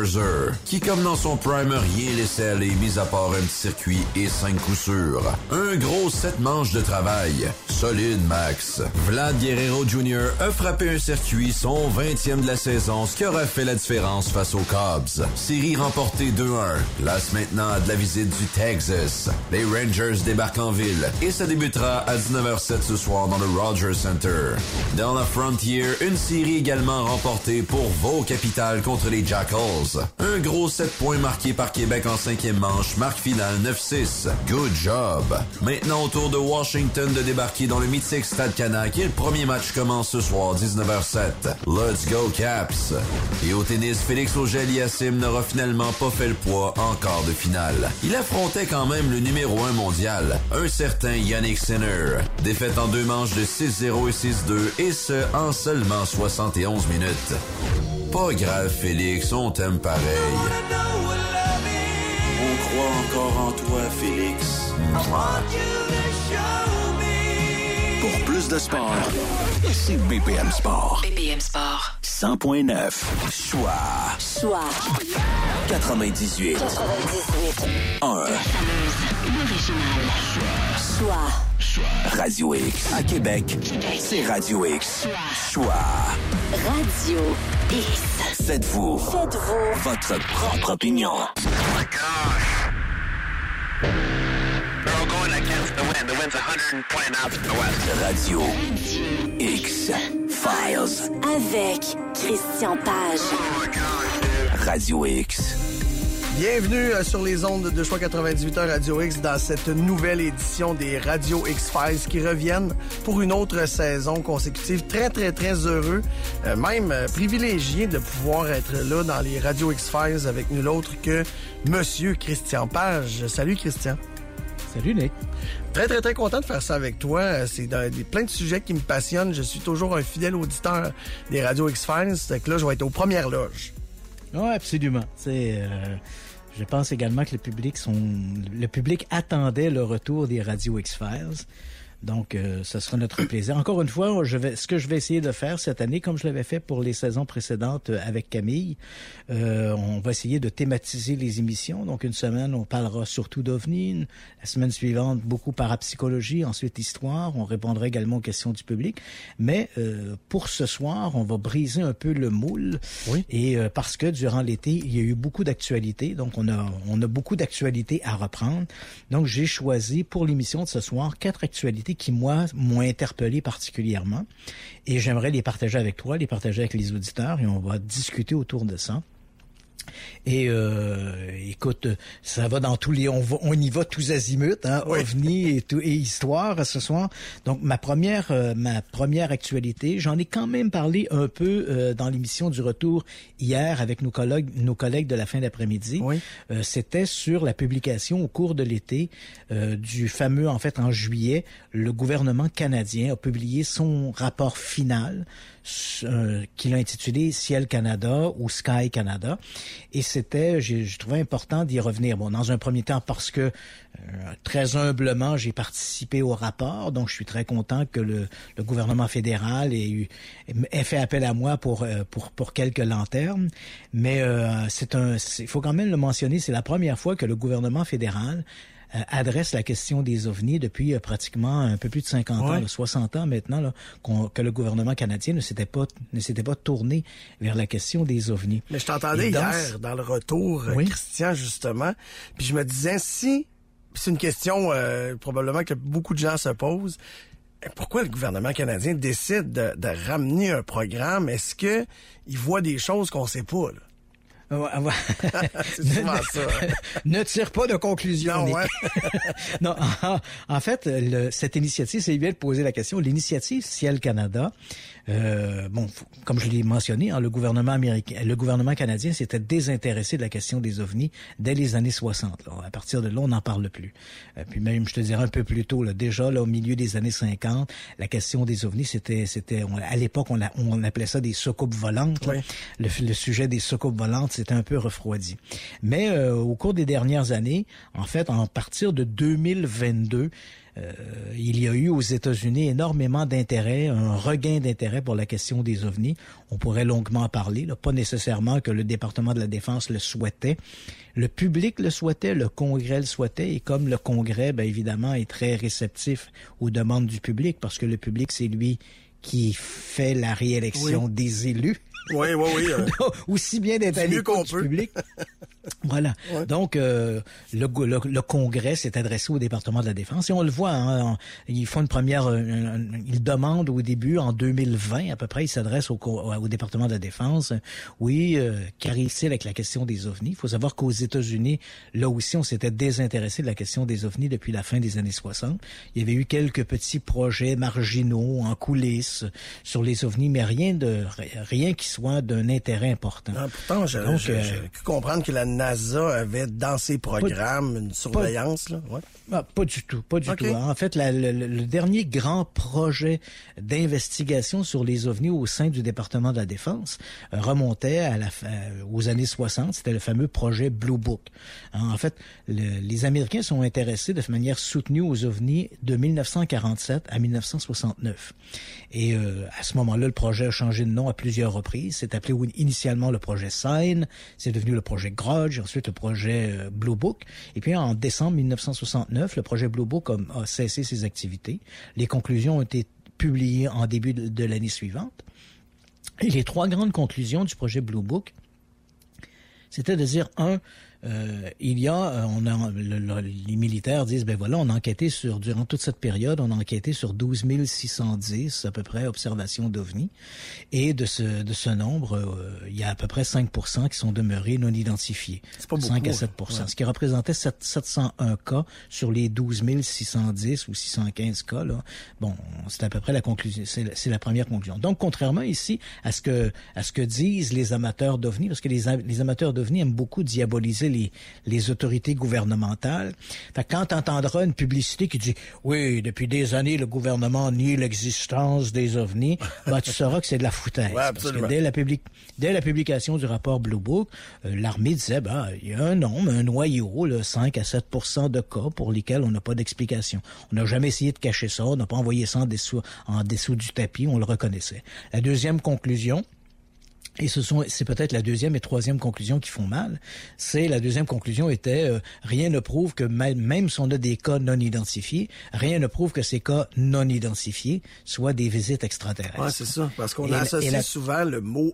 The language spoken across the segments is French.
Scherzer, qui comme dans son prime rien laissé aller, mis à part un petit circuit et 5 coups sûrs. Un gros 7 manches de travail. Solide, Max. Vlad Guerrero Jr. a frappé un circuit, son 20e de la saison, ce qui aura fait la différence face aux Cubs. Série remportée 2-1. Place maintenant à de la visite du Texas. Les Rangers débarquent en ville et ça débutera à 19h07 ce soir dans le Rogers Center. Dans la Frontier, une série également remportée pour vos Capitals contre les Jackals. Un gros 7 points marqués par Québec en 5e manche, marque finale 9-6. Good job! Maintenant au tour de Washington de débarquer dans le mythique Stade Canac et le premier match commence ce soir 19h07. Let's go Caps! Et au tennis, Félix Auger-Aliassime n'aura finalement pas fait le poids en quart de finale. Il affrontait quand même le numéro 1 mondial, un certain Yannick Sinner. Défaite en 2 manches de 6-0 et 6-2 et ce en seulement 71 minutes. Pas grave Félix, on t'aime pareil. On croit encore en toi, Félix. Pour plus de sport, c'est BPM Sport. BPM Sport. 100.9. Choix. 98. 1. L'original. Choix. Radio X. À Québec, c'est Radio X. Choix. Radio X. Faites-vous votre propre opinion. Oh my gosh. They're all going against the wind. The wind's 120 knots to the west. Radio X Files. Avec Christian Page. Oh my gosh, dude. Radio X. Bienvenue sur les ondes de Choix 98.1 Radio X dans cette nouvelle édition des Radio X-Files qui reviennent pour une autre saison consécutive. Très, très, très heureux, même privilégié de pouvoir être là dans les Radio X-Files avec nul autre que Monsieur Christian Page. Salut Christian. Salut Nick. Très, très, très content de faire ça avec toi. C'est plein de sujets qui me passionnent. Je suis toujours un fidèle auditeur des Radio X-Files. C'est que là, je vais être aux premières loges. Oui, absolument. Je pense également que le public attendait le retour des Radio X-Files. Donc, ce sera notre plaisir. Encore une fois, ce que je vais essayer de faire cette année, comme je l'avais fait pour les saisons précédentes avec Camille, on va essayer de thématiser les émissions. Donc, une semaine, on parlera surtout d'OVNI. La semaine suivante, beaucoup parapsychologie. Ensuite, histoire. On répondra également aux questions du public. Mais pour ce soir, on va briser un peu le moule. Oui. Et parce que durant l'été, il y a eu beaucoup d'actualités. Donc, on a beaucoup d'actualités à reprendre. Donc, j'ai choisi pour l'émission de ce soir 4 actualités qui, moi, m'ont interpellé particulièrement. Et j'aimerais les partager avec toi, les partager avec les auditeurs, et on va discuter autour de ça. Et écoute, ça va dans tous les, on y va tous azimuts, hein, oui. OVNI et histoire ce soir. Donc ma première actualité, j'en ai quand même parlé un peu dans l'émission du retour hier avec nos collègues de la fin d'après-midi. Oui. C'était sur la publication au cours de l'été du fameux, en fait en juillet, le gouvernement canadien a publié son rapport final qu'il a intitulé Ciel Canada ou Sky Canada. Et c'était, je trouvais important d'y revenir. Bon, dans un premier temps parce que très humblement, j'ai participé au rapport, donc je suis très content que le gouvernement fédéral ait fait appel à moi pour quelques lanternes. Mais il faut quand même le mentionner, c'est la première fois que le gouvernement fédéral adresse la question des OVNI depuis pratiquement un peu plus de 50 ans, là, 60 ans maintenant, là, que le gouvernement canadien ne s'était pas tourné vers la question des OVNI. Mais je t'entendais hier dans le retour, Christian, justement, puis je me disais, si c'est une question probablement que beaucoup de gens se posent, pourquoi le gouvernement canadien décide de ramener un programme? Est-ce que il voit des choses qu'on sait pas, là? C'est souvent ça. Ne tire pas de conclusion. Non, non, en fait, cette initiative, c'est bien de poser la question. L'initiative Ciel Canada, comme je l'ai mentionné, hein, le gouvernement canadien s'était désintéressé de la question des OVNI dès les années 60. Là. À partir de là, on n'en parle plus. Puis même, je te dirais un peu plus tôt, là, déjà là, au milieu des années 50, la question des OVNI, c'était à l'époque, on appelait ça des soucoupes volantes. Oui. Le sujet des soucoupes volantes, c'était un peu refroidi. Mais au cours des dernières années, en fait, à partir de 2022, il y a eu aux États-Unis énormément d'intérêt, un regain d'intérêt pour la question des ovnis. On pourrait longuement en parler, là, pas nécessairement que le département de la Défense le souhaitait. Le public le souhaitait, le Congrès le souhaitait, et comme le Congrès, bien évidemment, est très réceptif aux demandes du public, parce que le public, c'est lui qui fait la réélection des élus. Oui. Aussi bien d'être à l'écoute du public. Voilà. Ouais. Donc, le Congrès s'est adressé au département de la Défense et on le voit, hein, ils font une première... ils demandent au début, en 2020 à peu près, ils s'adressent au département de la Défense. Oui, qu'arrive-t-il avec la question des ovnis? Il faut savoir qu'aux États-Unis, là aussi, on s'était désintéressé de la question des ovnis depuis la fin des années 60. Il y avait eu quelques petits projets marginaux en coulisses sur les ovnis, mais rien qui soit d'un intérêt important. Non, pourtant, j'ai cru comprendre que la NASA avait dans ses programmes une surveillance. Là. Ouais. Pas du tout. En fait, le dernier grand projet d'investigation sur les ovnis au sein du département de la Défense remontait aux années 60. C'était le fameux projet Blue Book. En fait, les Américains sont intéressés de manière soutenue aux ovnis de 1947 à 1969. Et à ce moment-là, le projet a changé de nom à plusieurs reprises. C'est appelé initialement le projet Sign, c'est devenu le projet Grudge, ensuite le projet Blue Book. Et puis en décembre 1969, le projet Blue Book a cessé ses activités. Les conclusions ont été publiées en début de l'année suivante. Et les trois grandes conclusions du projet Blue Book, c'était de dire, les militaires disent, on a enquêté durant toute cette période, on a enquêté sur 12 610 à peu près observations d'OVNI. Et de ce nombre, il y a à peu près 5% qui sont demeurés non identifiés. C'est pas beaucoup. 5 à 7%. Ouais. Ce qui représentait 701 cas sur les 12 610 ou 615 cas, là. Bon, c'est à peu près la conclusion. C'est la première conclusion. Donc, contrairement ici à ce que disent les amateurs d'OVNI, parce que les amateurs d'OVNI aiment beaucoup diaboliser les autorités gouvernementales. Fait que quand tu entendras une publicité qui dit « Oui, depuis des années, le gouvernement nie l'existence des ovnis », tu sauras que c'est de la foutaise. Ouais, parce que dès la publication du rapport Blue Book, l'armée disait il y a un noyau, 5 à 7% de cas pour lesquels on n'a pas d'explication. On n'a jamais essayé de cacher ça, on n'a pas envoyé ça en dessous du tapis, on le reconnaissait. La deuxième conclusion, et c'est peut-être la deuxième et troisième conclusion qui font mal. La deuxième conclusion était rien ne prouve que même si on a des cas non identifiés, rien ne prouve que ces cas non identifiés soient des visites extraterrestres. Ouais, c'est ça, parce qu'on associe souvent le mot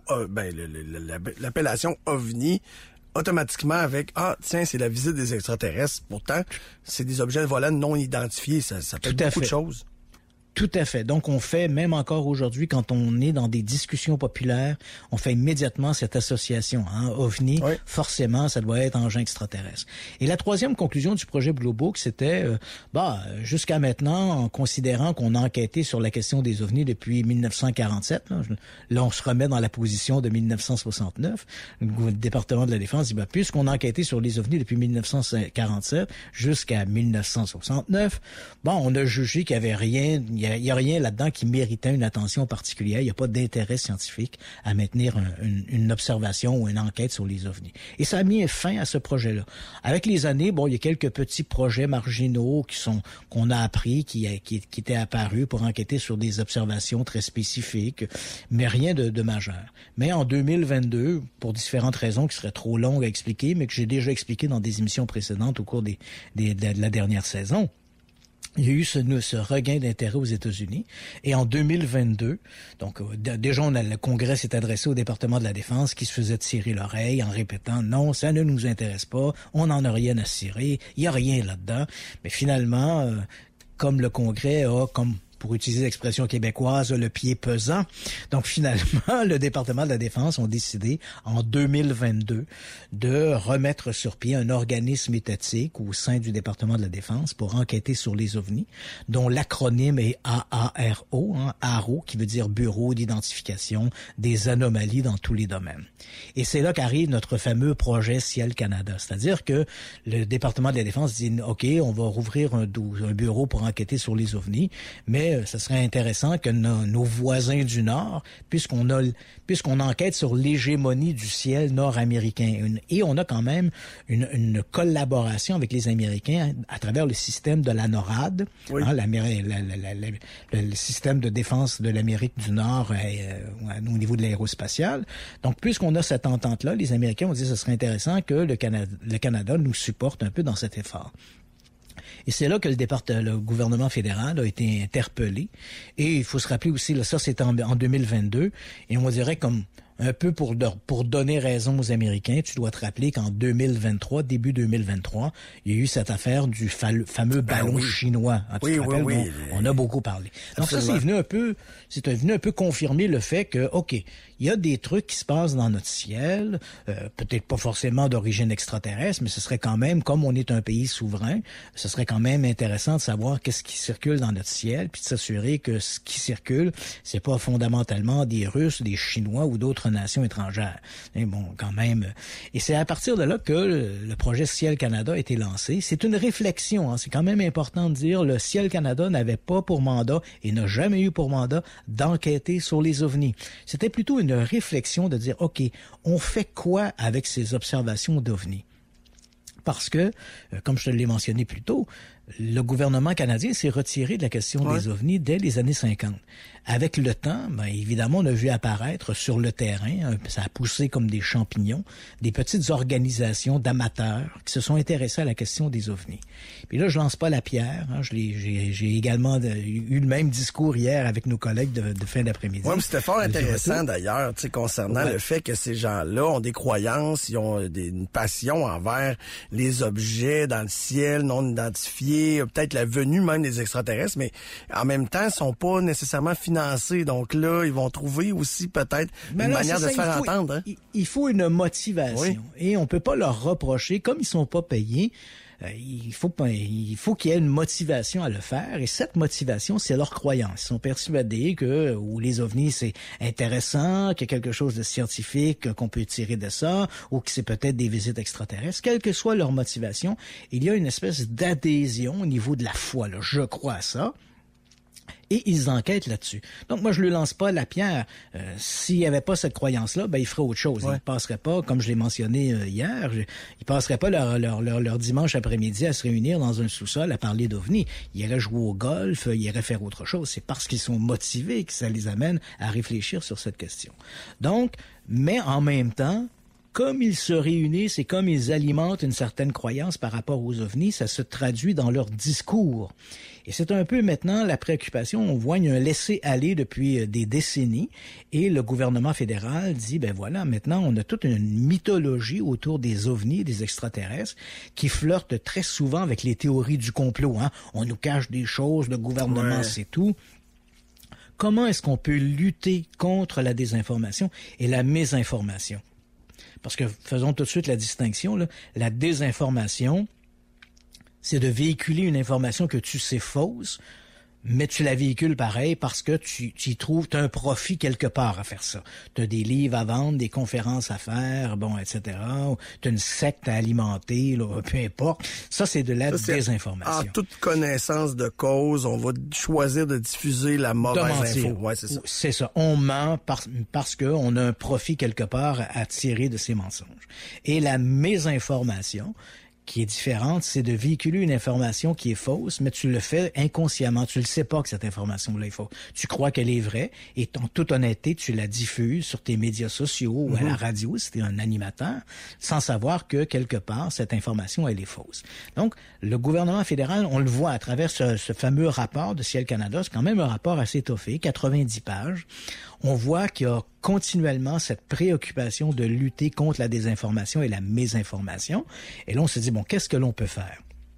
l'appellation OVNI automatiquement avec c'est la visite des extraterrestres. Pourtant, c'est des objets volants non identifiés, ça fait beaucoup de choses. Tout à fait. Donc, on fait, même encore aujourd'hui, quand on est dans des discussions populaires, on fait immédiatement cette association. OVNI, oui. Forcément, ça doit être engin extraterrestre. Et la troisième conclusion du projet Blue Book, c'était, jusqu'à maintenant, en considérant qu'on a enquêté sur la question des OVNI depuis 1947, là on se remet dans la position de 1969, le département de la Défense dit, puisqu'on a enquêté sur les OVNI depuis 1947 jusqu'à 1969, on a jugé qu'il y avait rien, il y a rien là-dedans qui méritait une attention particulière. Il n'y a pas d'intérêt scientifique à maintenir une observation ou une enquête sur les ovnis. Et ça a mis fin à ce projet-là. Avec les années, il y a quelques petits projets marginaux qu'on a appris, qui étaient apparus pour enquêter sur des observations très spécifiques, mais rien de majeur. Mais en 2022, pour différentes raisons qui seraient trop longues à expliquer, mais que j'ai déjà expliquées dans des émissions précédentes au cours de la dernière saison, il y a eu ce regain d'intérêt aux États-Unis. Et en 2022, donc déjà le Congrès s'est adressé au département de la Défense qui se faisait tirer l'oreille en répétant « Non, ça ne nous intéresse pas, on n'en a rien à cirer, il n'y a rien là-dedans ». Mais finalement, comme le Congrès a, pour utiliser l'expression québécoise, le pied pesant. Donc, finalement, le département de la Défense ont décidé, en 2022, de remettre sur pied un organisme étatique au sein du département de la Défense pour enquêter sur les ovnis, dont l'acronyme est AARO, AARO, qui veut dire Bureau d'identification des anomalies dans tous les domaines. Et c'est là qu'arrive notre fameux projet Ciel Canada. C'est-à-dire que le département de la Défense dit, OK, on va rouvrir un bureau pour enquêter sur les ovnis, mais ce serait intéressant que nos voisins du Nord, puisqu'on enquête sur l'hégémonie du ciel nord-américain, et on a quand même une collaboration avec les Américains à travers le système de la NORAD, le système de défense de l'Amérique du Nord au niveau de l'aérospatiale. Donc, puisqu'on a cette entente-là, les Américains ont dit que ce serait intéressant que le Canada nous supporte un peu dans cet effort. Et c'est là que le gouvernement fédéral a été interpellé. Et il faut se rappeler aussi, là, ça c'était en 2022, et on dirait comme un peu pour donner raison aux Américains, tu dois te rappeler qu'en 2023, début 2023, il y a eu cette affaire du fameux ballon chinois. Hein, oui. On a beaucoup parlé. Donc ça, c'est venu un peu confirmer le fait que, OK, il y a des trucs qui se passent dans notre ciel, peut-être pas forcément d'origine extraterrestre, mais ce serait quand même, comme on est un pays souverain, ce serait quand même intéressant de savoir qu'est-ce qui circule dans notre ciel, puis de s'assurer que ce qui circule, c'est pas fondamentalement des Russes, des Chinois ou d'autres nations étrangères. Et bon, quand même. Et c'est à partir de là que le projet Ciel Canada a été lancé. C'est une réflexion, hein. C'est quand même important de dire, le Ciel Canada n'avait pas pour mandat et n'a jamais eu pour mandat d'enquêter sur les ovnis. C'était plutôt une réflexion de dire, OK, on fait quoi avec ces observations d'ovnis? Parce que, comme je te l'ai mentionné plus tôt, le gouvernement canadien s'est retiré de la question des ovnis dès les années 50. Avec le temps, évidemment, on a vu apparaître sur le terrain, ça a poussé comme des champignons, des petites organisations d'amateurs qui se sont intéressés à la question des ovnis. Puis là, je lance pas la pierre. Hein, j'ai également eu le même discours hier avec nos collègues de fin d'après-midi. Oui, mais c'était fort intéressant d'ailleurs, concernant le fait que ces gens-là ont des croyances, ils ont une passion envers les objets dans le ciel non identifiés, peut-être la venue même des extraterrestres, mais en même temps, ils sont pas nécessairement financés. Donc là, ils vont trouver aussi peut-être une manière de se faire entendre. Hein? Il faut une motivation. Oui. Et on peut pas leur reprocher, comme ils sont pas payés, il faut qu'il y ait une motivation à le faire. Et cette motivation, c'est leur croyance. Ils sont persuadés que les ovnis, c'est intéressant, qu'il y a quelque chose de scientifique qu'on peut tirer de ça, ou que c'est peut-être des visites extraterrestres. Quelle que soit leur motivation, il y a une espèce d'adhésion au niveau de la foi. Là. Je crois à ça. Et ils enquêtent là-dessus. Donc, moi, je ne lui lance pas la pierre. S'il n'y avait pas cette croyance-là, il ferait autre chose. Ouais. Ils ne passeraient pas, comme je l'ai mentionné hier, ils ne passeraient pas leur dimanche après-midi à se réunir dans un sous-sol à parler d'ovnis. Ils iraient jouer au golf, ils iraient faire autre chose. C'est parce qu'ils sont motivés que ça les amène à réfléchir sur cette question. Donc, mais en même temps, comme ils se réunissent et comme ils alimentent une certaine croyance par rapport aux ovnis, ça se traduit dans leur discours. Et c'est un peu maintenant la préoccupation. On voit un laisser-aller depuis des décennies et le gouvernement fédéral dit, voilà, maintenant on a toute une mythologie autour des ovnis, des extraterrestres, qui flirtent très souvent avec les théories du complot. Hein? On nous cache des choses, le gouvernement c'est tout. Comment est-ce qu'on peut lutter contre la désinformation et la mésinformation? Parce que faisons tout de suite la distinction, là. La désinformation, c'est de véhiculer une information que tu sais fausse, mais tu la véhicules pareil parce que tu y trouves, tu as un profit quelque part à faire ça. Tu as des livres à vendre, des conférences à faire, etc. Tu as une secte à alimenter, là, peu importe. Ça, c'est de la désinformation. En toute connaissance de cause, on va choisir de diffuser la mauvaise info. Ouais, c'est ça. C'est ça. On ment parce qu'on a un profit quelque part à tirer de ces mensonges. Et la mésinformation, qui est différente, c'est de véhiculer une information qui est fausse, mais tu le fais inconsciemment. Tu le sais pas que cette information-là est fausse. Tu crois qu'elle est vraie et en toute honnêteté, tu la diffuses sur tes médias sociaux ou à la radio, si tu es un animateur, sans savoir que quelque part, cette information, elle est fausse. Donc, le gouvernement fédéral, on le voit à travers ce fameux rapport de Ciel Canada, c'est quand même un rapport assez étoffé, 90 pages. On voit qu'il y a continuellement cette préoccupation de lutter contre la désinformation et la mésinformation. Et là, on se dit, qu'est-ce que l'on peut faire?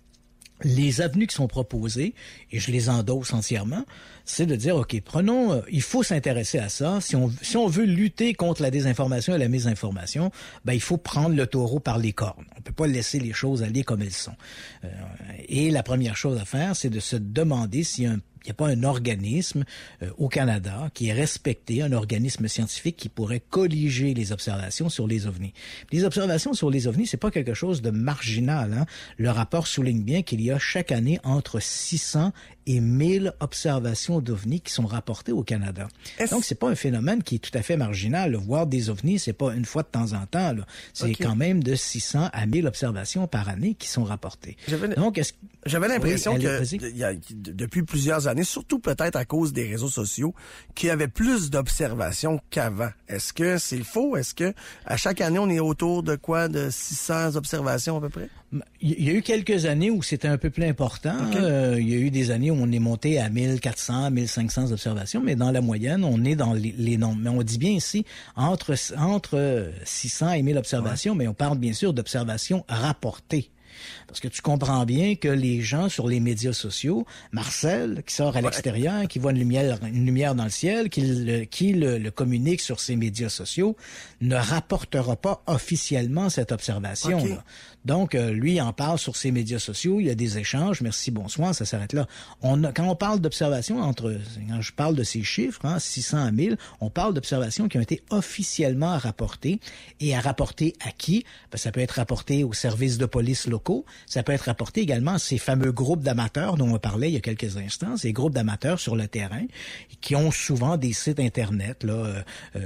Les avenues qui sont proposées, et je les endosse entièrement, c'est de dire, OK, il faut s'intéresser à ça. Si on veut lutter contre la désinformation et la mésinformation, il faut prendre le taureau par les cornes. peut pas laisser les choses aller comme elles sont. Et la première chose à faire, c'est de se demander s'il n'y a pas un organisme au Canada qui est respecté, un organisme scientifique qui pourrait colliger les observations sur les ovnis. Les observations sur les ovnis, c'est pas quelque chose de marginal, hein. Le rapport souligne bien qu'il y a chaque année entre 600 et 1000 observations d'ovnis qui sont rapportées au Canada. Donc, c'est pas un phénomène qui est tout à fait marginal. Là. Voir des ovnis, c'est pas une fois de temps en temps. Là. C'est quand même de 600 à 1000 observations par année qui sont rapportées. J'avais l'impression depuis plusieurs années, surtout peut-être à cause des réseaux sociaux, qu'il y avait plus d'observations qu'avant. Est-ce que c'est faux? Est-ce que à chaque année, on est autour de quoi? De 600 observations à peu près? Il y a eu quelques années où c'était un peu plus important. Il y a eu des années où on est monté à 1400, 1500 observations, mais dans la moyenne, on est dans les nombres. Mais on dit bien ici, entre 600 et 1000 observations, mais on parle bien sûr d'observations rapportées. Parce que tu comprends bien que les gens sur les médias sociaux, Marcel, qui sort à l'extérieur, qui voit une lumière dans le ciel, qui le communique sur ses médias sociaux, ne rapportera pas officiellement cette observation. Okay. Donc, lui en parle sur ses médias sociaux, il y a des échanges, merci, bonsoir, ça s'arrête là. Quand on parle d'observations, quand je parle de ces chiffres, 600 à 1000, on parle d'observations qui ont été officiellement rapportées. Et à rapporter à qui? Ben, ça peut être rapporté aux services de police locaux, ça peut être rapporté également à ces fameux groupes d'amateurs dont on parlait il y a quelques instants, ces groupes d'amateurs sur le terrain, qui ont souvent des sites Internet, là,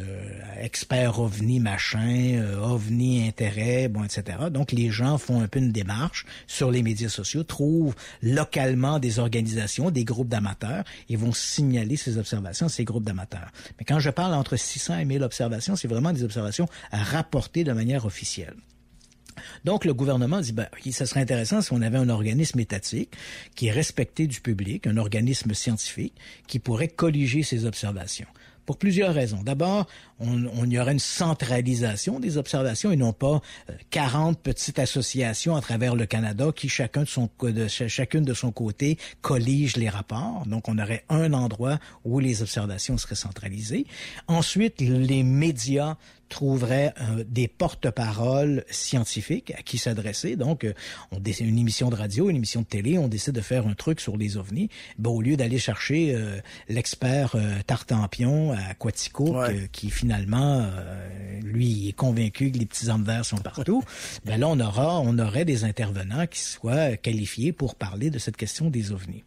experts OVNI machin, OVNI intérêt, bon, etc. Donc, les gens font un peu une démarche sur les médias sociaux, trouvent localement des organisations, des groupes d'amateurs, et vont signaler ces observations à ces groupes d'amateurs. Mais quand je parle entre 600 et 1000 observations, c'est vraiment des observations à rapporter de manière officielle. Donc, le gouvernement dit, ça serait intéressant si on avait un organisme étatique qui est respecté du public, un organisme scientifique qui pourrait colliger ces observations. Pour plusieurs raisons. D'abord, on y aurait une centralisation des observations et non pas 40 petites associations à travers le Canada qui chacune de son côté collige les rapports. Donc, on aurait un endroit où les observations seraient centralisées. Ensuite, les médias trouveraient des porte-paroles scientifiques à qui s'adresser. Donc, une émission de radio, une émission de télé, on décide de faire un truc sur les ovnis. Au lieu d'aller chercher l'expert Tartampion à Quaticook, qui finalement, lui, est convaincu que les petits hommes verts sont partout, là, on aurait des intervenants qui soient qualifiés pour parler de cette question des ovnis.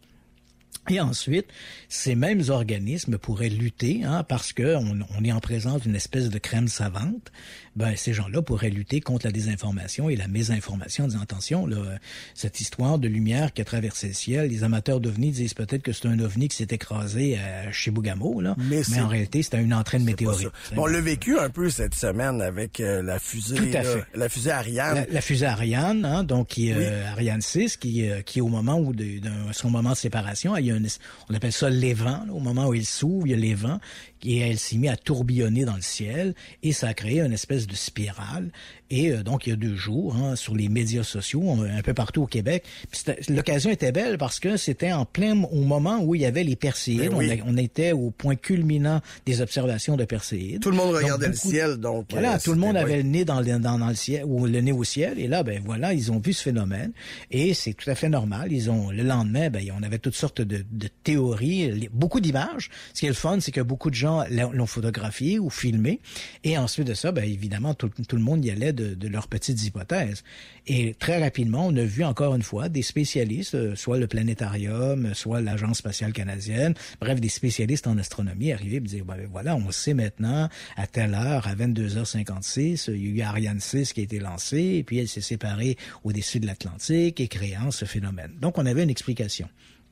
Et ensuite, ces mêmes organismes pourraient lutter, parce que on est en présence d'une espèce de crème savante. Ces gens-là pourraient lutter contre la désinformation et la mésinformation en disant, attention, là, cette histoire de lumière qui a traversé le ciel, les amateurs d'ovnis disent peut-être que c'est un ovni qui s'est écrasé à Chibougamau, là, mais en réalité, c'était une entraîne de météorite. On l'a vécu un peu cette semaine avec la fusée, la fusée Ariane. La fusée Ariane, donc qui Ariane 6, qui au moment où son moment de séparation, il y a on appelle ça l'évent, au moment où il s'ouvre, il y a l'évent, et elle s'est mise à tourbillonner dans le ciel, et ça a créé une espèce de spirale. Et donc, il y a 2 jours, sur les médias sociaux, un peu partout au Québec. L'occasion était belle parce que c'était au moment où il y avait les Perséides. On était au point culminant des observations de Perséides. Tout le monde regardait le ciel, donc... Voilà, tout le monde avait le nez dans le ciel, ou le nez au ciel, et là, ils ont vu ce phénomène, et c'est tout à fait normal. Le lendemain, on avait toutes sortes de théories, beaucoup d'images. Ce qui est le fun, c'est que beaucoup de gens l'ont photographié ou filmé, et ensuite de ça, évidemment, tout le monde y allait de leurs petites hypothèses. Et très rapidement, on a vu encore une fois des spécialistes, soit le planétarium, soit l'Agence spatiale canadienne, bref, des spécialistes en astronomie arriver et dire, voilà, on sait maintenant, à telle heure, à 22h56, il y a eu Ariane 6 qui a été lancée, et puis elle s'est séparée au-dessus de l'Atlantique et créant ce phénomène. Donc, on avait une explication.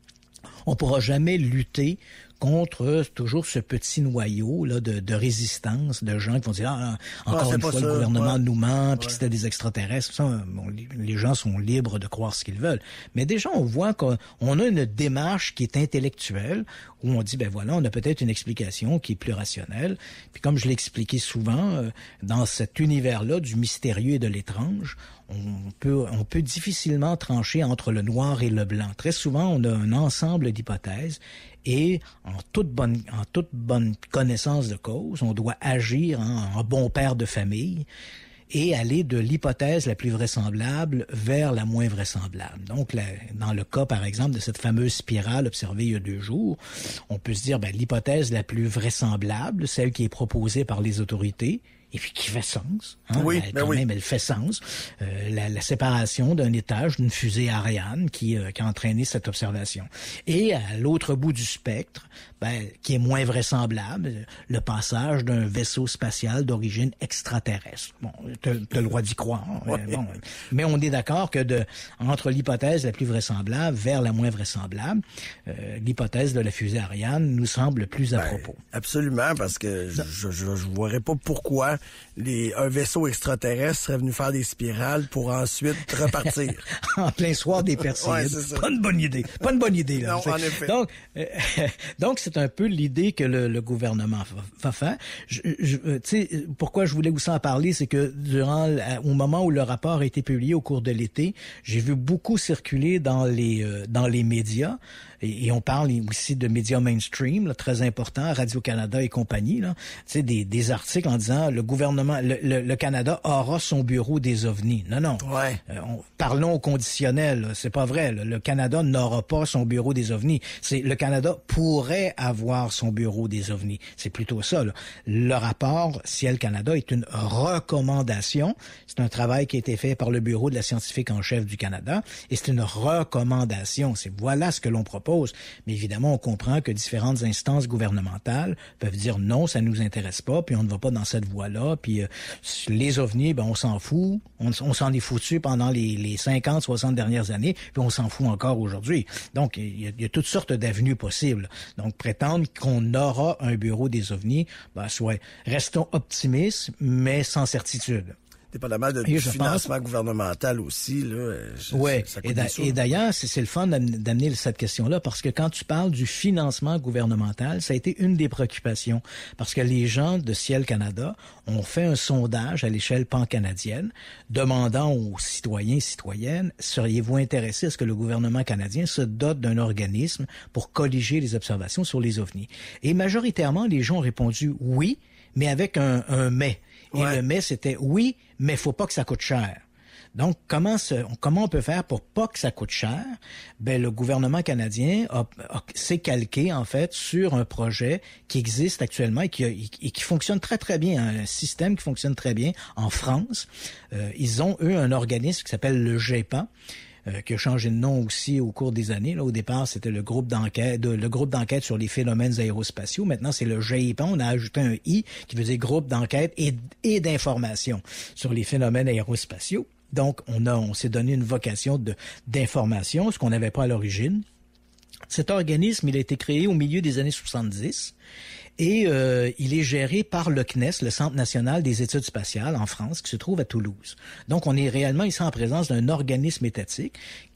On pourra jamais lutter contre toujours ce petit noyau là de résistance, de gens qui vont dire encore une fois le gouvernement nous ment, puis que c'était des extraterrestres. Ça, les gens sont libres de croire ce qu'ils veulent. Mais déjà, on voit qu'on a une démarche qui est intellectuelle, où on dit, on a peut-être une explication qui est plus rationnelle. Puis comme je l'ai expliqué souvent, dans cet univers-là du mystérieux et de l'étrange, on peut difficilement trancher entre le noir et le blanc. Très souvent, on a un ensemble d'hypothèses et en toute bonne connaissance de cause, on doit agir en bon père de famille et aller de l'hypothèse la plus vraisemblable vers la moins vraisemblable. Donc, dans le cas, par exemple, de cette fameuse spirale observée il y a 2 jours, on peut se dire, l'hypothèse la plus vraisemblable, celle qui est proposée par les autorités, et puis qui fait sens. Hein? Oui, Elle fait sens. La séparation d'un étage d'une fusée Ariane qui a entraîné cette observation. Et à l'autre bout du spectre, qui est moins vraisemblable, le passage d'un vaisseau spatial d'origine extraterrestre. Bon, t'as le droit d'y croire. Mais on est d'accord que entre l'hypothèse la plus vraisemblable vers la moins vraisemblable, l'hypothèse de la fusée Ariane nous semble plus à propos. Absolument, parce que je voirais pas pourquoi un vaisseau extraterrestre serait venu faire des spirales pour ensuite repartir. En plein soir des Perséides. Ouais, c'est ça. Pas une bonne idée. Pas une bonne idée, là. Non, en effet. Donc, c'est un peu l'idée que le gouvernement va faire. Tu sais, pourquoi je voulais aussi en parler, c'est que au moment où le rapport a été publié au cours de l'été, j'ai vu beaucoup circuler dans les médias. Et on parle aussi de médias mainstream, là, très importants, Radio-Canada et compagnie, là. Tu sais, des articles en disant le gouvernement, le Canada aura son bureau des ovnis. Non. Ouais. Parlons au conditionnel. Là. C'est pas vrai. Là. Le Canada n'aura pas son bureau des ovnis. Le Canada pourrait avoir son bureau des ovnis. C'est plutôt ça. Là. Le rapport Ciel Canada est une recommandation. C'est un travail qui a été fait par le bureau de la scientifique en chef du Canada et c'est une recommandation. Voilà ce que l'on propose. Mais évidemment, on comprend que différentes instances gouvernementales peuvent dire non, ça nous intéresse pas, puis on ne va pas dans cette voie-là, puis les ovnis, on s'en fout, on s'en est foutu pendant les 50, 60 dernières années, puis on s'en fout encore aujourd'hui. Donc, il y a toutes sortes d'avenues possibles. Donc, prétendre qu'on aura un bureau des ovnis, restons optimistes, mais sans certitude. Dépendamment du financement gouvernemental aussi, là. Et d'ailleurs, c'est le fun d'amener cette question-là, parce que quand tu parles du financement gouvernemental, ça a été une des préoccupations, parce que les gens de Ciel Canada ont fait un sondage à l'échelle pan-canadienne, demandant aux citoyens et citoyennes, seriez-vous intéressés à ce que le gouvernement canadien se dote d'un organisme pour colliger les observations sur les ovnis? Et majoritairement, les gens ont répondu oui, mais avec un mais. Et le mais, c'était oui, mais faut pas que ça coûte cher. Donc, comment on peut faire pour pas que ça coûte cher? Le gouvernement canadien s'est calqué, en fait, sur un projet qui existe actuellement et qui fonctionne très, très bien, un système qui fonctionne très bien en France. Ils ont, eux, un organisme qui s'appelle le GEPAN, qui a changé de nom aussi au cours des années. Là, au départ, c'était le groupe d'enquête sur les phénomènes aérospatiaux. Maintenant, c'est le GEPAN. On a ajouté un I qui veut dire groupe d'enquête et d'information sur les phénomènes aérospatiaux. Donc, on s'est donné une vocation d'information, ce qu'on n'avait pas à l'origine. Cet organisme, il a été créé au milieu des années 70. Et il est géré par le CNES, le Centre national des études spatiales en France, qui se trouve à Toulouse. Donc, on est réellement ici en présence d'un organisme étatique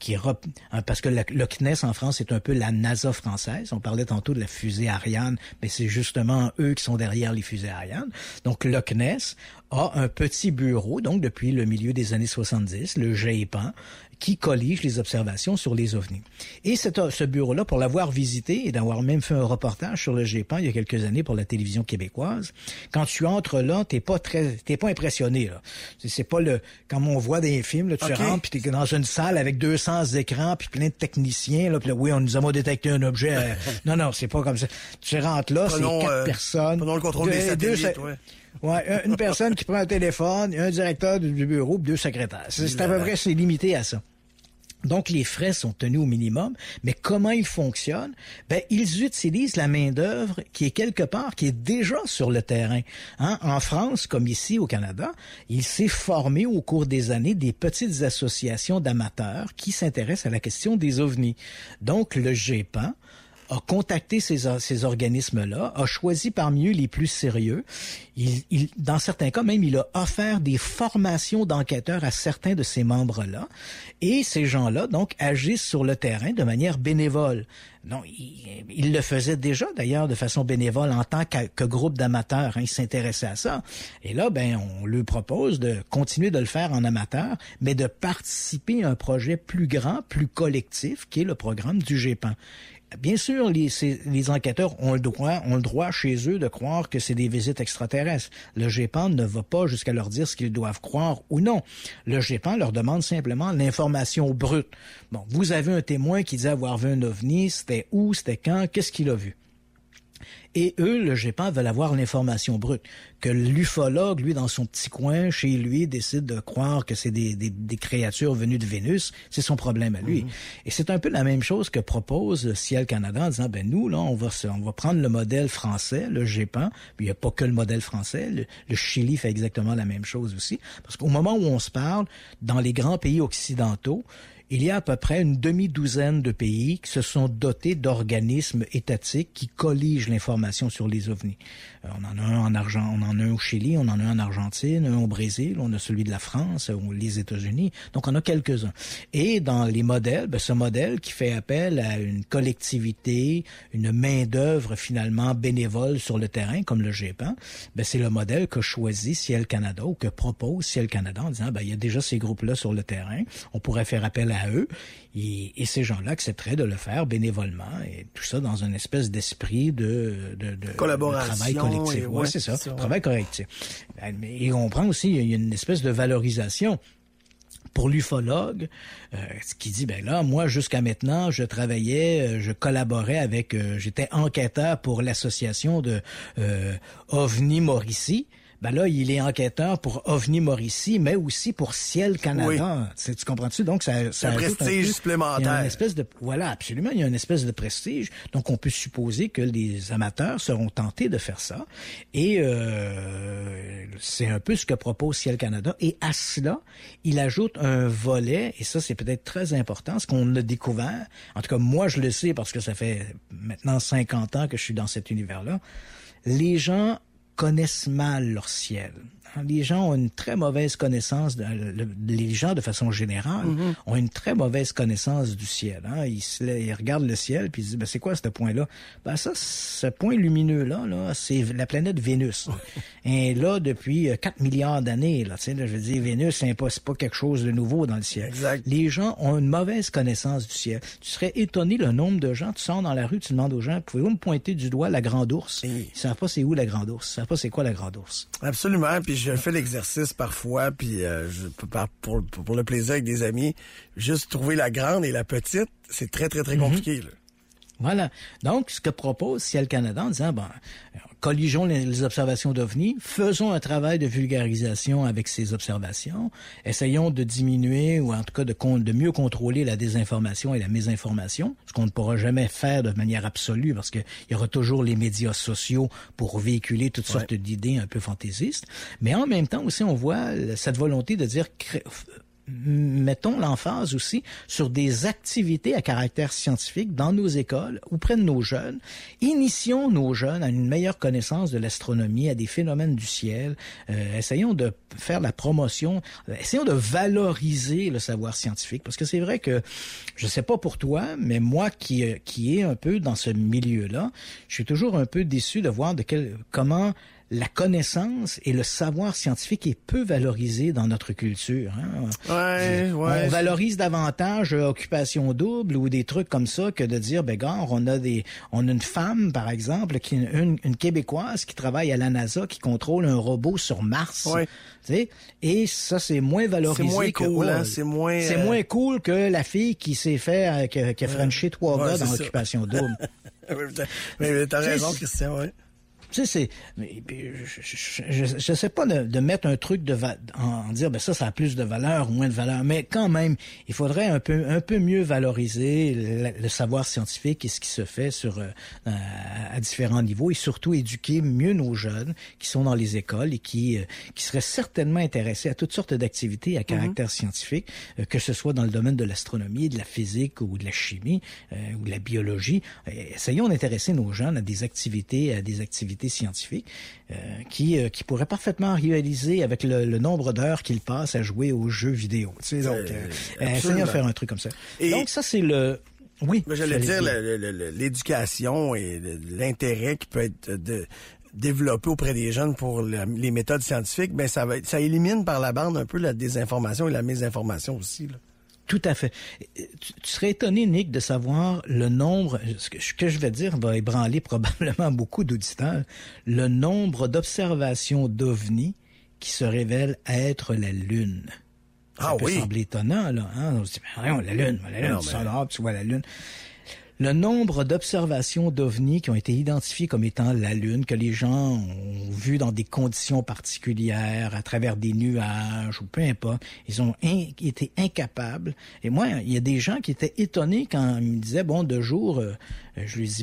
parce que le CNES en France est un peu la NASA française. On parlait tantôt de la fusée Ariane, mais c'est justement eux qui sont derrière les fusées Ariane. Donc, le CNES a un petit bureau, donc depuis le milieu des années 70, le GEPAN, qui collige les observations sur les ovnis. Et ce bureau-là, pour l'avoir visité et d'avoir même fait un reportage sur le GEPAN il y a quelques années pour la télévision québécoise, quand tu entres là, t'es pas impressionné, là. C'est pas comme on voit dans les films, là, tu rentres puis t'es dans une salle avec 200 écrans puis plein de techniciens, là, puis là, oui, on nous a détecté un objet. Non, c'est pas comme ça. Tu rentres là, c'est 4 personnes. Prenons le contrôle des satellites, Ouais, une personne qui prend un téléphone, un directeur du bureau, 2 secrétaires. C'est à peu près, c'est limité à ça. Donc, les frais sont tenus au minimum. Mais comment ils fonctionnent? Ils utilisent la main-d'œuvre qui est quelque part, qui est déjà sur le terrain. Hein? En France, comme ici au Canada, il s'est formé au cours des années des petites associations d'amateurs qui s'intéressent à la question des ovnis. Donc, le GEPAN a contacté ces organismes-là, a choisi parmi eux les plus sérieux. Dans certains cas, même, il a offert des formations d'enquêteurs à certains de ces membres-là. Et ces gens-là, donc, agissent sur le terrain de manière bénévole. Non, il le faisait déjà d'ailleurs de façon bénévole en tant que groupe d'amateurs. Hein, il s'intéressait à ça. Et là, on lui propose de continuer de le faire en amateur, mais de participer à un projet plus grand, plus collectif, qui est le programme du GEPAN. Bien sûr, les enquêteurs ont le droit chez eux de croire que c'est des visites extraterrestres. Le GEPAN ne va pas jusqu'à leur dire ce qu'ils doivent croire ou non. Le GEPAN leur demande simplement l'information brute. Bon, vous avez un témoin qui dit avoir vu un ovni, c'était où, c'était quand, qu'est-ce qu'il a vu? Et eux, le GEPAN, veulent avoir l'information brute. Que l'ufologue, lui, dans son petit coin, chez lui, décide de croire que c'est des créatures venues de Vénus, c'est son problème à lui. Et c'est un peu la même chose que propose Ciel Canada en disant, nous, là, on va prendre le modèle français, le GEPAN, puis il n'y a pas que le modèle français, le Chili fait exactement la même chose aussi. Parce qu'au moment où on se parle, dans les grands pays occidentaux, il y a à peu près une demi-douzaine de pays qui se sont dotés d'organismes étatiques qui colligent l'information sur les ovnis. On en a un on en a un au Chili, on en a un en Argentine, un au Brésil, on a celui de la France, les États-Unis. Donc, on a quelques-uns. Et dans les modèles, ce modèle qui fait appel à une collectivité, une main-d'œuvre finalement bénévole sur le terrain, comme le GEPAN, c'est le modèle que choisit Ciel Canada ou que propose Ciel Canada en disant, il y a déjà ces groupes-là sur le terrain, on pourrait faire appel à eux, et ces gens-là accepteraient de le faire bénévolement, et tout ça dans une espèce d'esprit de collaboration, de travail collectif. Oui, c'est ça, travail collectif. Et on prend aussi, il y a une espèce de valorisation pour l'ufologue, qui dit, moi, jusqu'à maintenant, je collaborais avec, j'étais enquêteur pour l'association de OVNI Mauricie. Là, il est enquêteur pour OVNI Mauricie, mais aussi pour Ciel Canada. Oui. Tu comprends-tu? Donc, ça un prestige supplémentaire. Il y a une espèce de, voilà, absolument, il y a une espèce de prestige. Donc, on peut supposer que les amateurs seront tentés de faire ça. Et c'est un peu ce que propose Ciel Canada. Et à cela, il ajoute un volet, et ça, c'est peut-être très important, ce qu'on a découvert. En tout cas, moi, je le sais parce que ça fait maintenant 50 ans que je suis dans cet univers-là. Les gens connaissent mal leur ciel. Les gens ont une très mauvaise connaissance, les gens de façon générale ont une très mauvaise connaissance du ciel. Hein. Ils regardent le ciel puis ils disent, c'est quoi ce point-là? Ce point lumineux-là, c'est la planète Vénus. Et là, depuis 4 milliards d'années, je veux dire, Vénus, c'est pas quelque chose de nouveau dans le ciel. Exact. Les gens ont une mauvaise connaissance du ciel. Tu serais étonné le nombre de gens, tu sors dans la rue, tu demandes aux gens, pouvez-vous me pointer du doigt la Grande Ourse? Ils savent pas c'est où la Grande Ourse. Ils savent pas c'est quoi la Grande Ourse. Absolument, puis je fais l'exercice parfois, puis pour le plaisir avec des amis, juste trouver la grande et la petite, c'est très, très, très compliqué. Là. Voilà. Donc, ce que propose Ciel Canada en disant, colligeons les observations d'OVNI, faisons un travail de vulgarisation avec ces observations, essayons de diminuer ou en tout cas de mieux contrôler la désinformation et la mésinformation, ce qu'on ne pourra jamais faire de manière absolue parce qu'il y aura toujours les médias sociaux pour véhiculer toutes sortes d'idées un peu fantaisistes. Mais en même temps aussi, on voit cette volonté de dire mettons l'emphase aussi sur des activités à caractère scientifique dans nos écoles, auprès de nos jeunes. Initions nos jeunes à une meilleure connaissance de l'astronomie, à des phénomènes du ciel. Essayons de faire la promotion, essayons de valoriser le savoir scientifique. Parce que c'est vrai que, je sais pas pour toi, mais moi qui est un peu dans ce milieu-là, je suis toujours un peu déçu de voir comment la connaissance et le savoir scientifique est peu valorisé dans notre culture. Hein? On valorise davantage occupation double ou des trucs comme ça que de dire, on a une femme, par exemple, une Québécoise qui travaille à la NASA, qui contrôle un robot sur Mars. Ouais. Et ça, c'est moins valorisé. C'est moins cool, hein? C'est moins cool que la fille qui s'est fait, qui a frenché 3 gars dans occupation double. mais t'as raison, Christian, ouais. Tu sais, je sais pas de mettre un truc en dire, ça a plus de valeur ou moins de valeur, mais quand même, il faudrait un peu mieux valoriser le savoir scientifique et ce qui se fait à différents niveaux et surtout éduquer mieux nos jeunes qui sont dans les écoles et qui seraient certainement intéressés à toutes sortes d'activités à caractère scientifique, que ce soit dans le domaine de l'astronomie, de la physique ou de la chimie ou de la biologie. Essayons d'intéresser nos jeunes à des activités scientifiques qui pourraient parfaitement rivaliser avec le nombre d'heures qu'ils passent à jouer aux jeux vidéo. Donc, essayons de faire un truc comme ça. Donc, ça, c'est Oui. Mais j'allais dire l'éducation et l'intérêt qui peut être développé auprès des jeunes pour les méthodes scientifiques, ben ça élimine par la bande un peu la désinformation et la mésinformation aussi, là. Tout à fait. Tu serais étonné, Nick, de savoir le nombre, ce que je vais dire va ébranler probablement beaucoup d'auditeurs, le nombre d'observations d'OVNI qui se révèlent être la Lune. Ça peut sembler étonnant, là. Hein? On se dit, la Lune, tu sors dehors, tu vois la Lune. Le nombre d'observations d'OVNI qui ont été identifiées comme étant la Lune, que les gens ont vu dans des conditions particulières, à travers des nuages ou peu importe, ils ont été incapables. Et moi, il y a des gens qui étaient étonnés quand ils me disaient, de jour, je lui dis,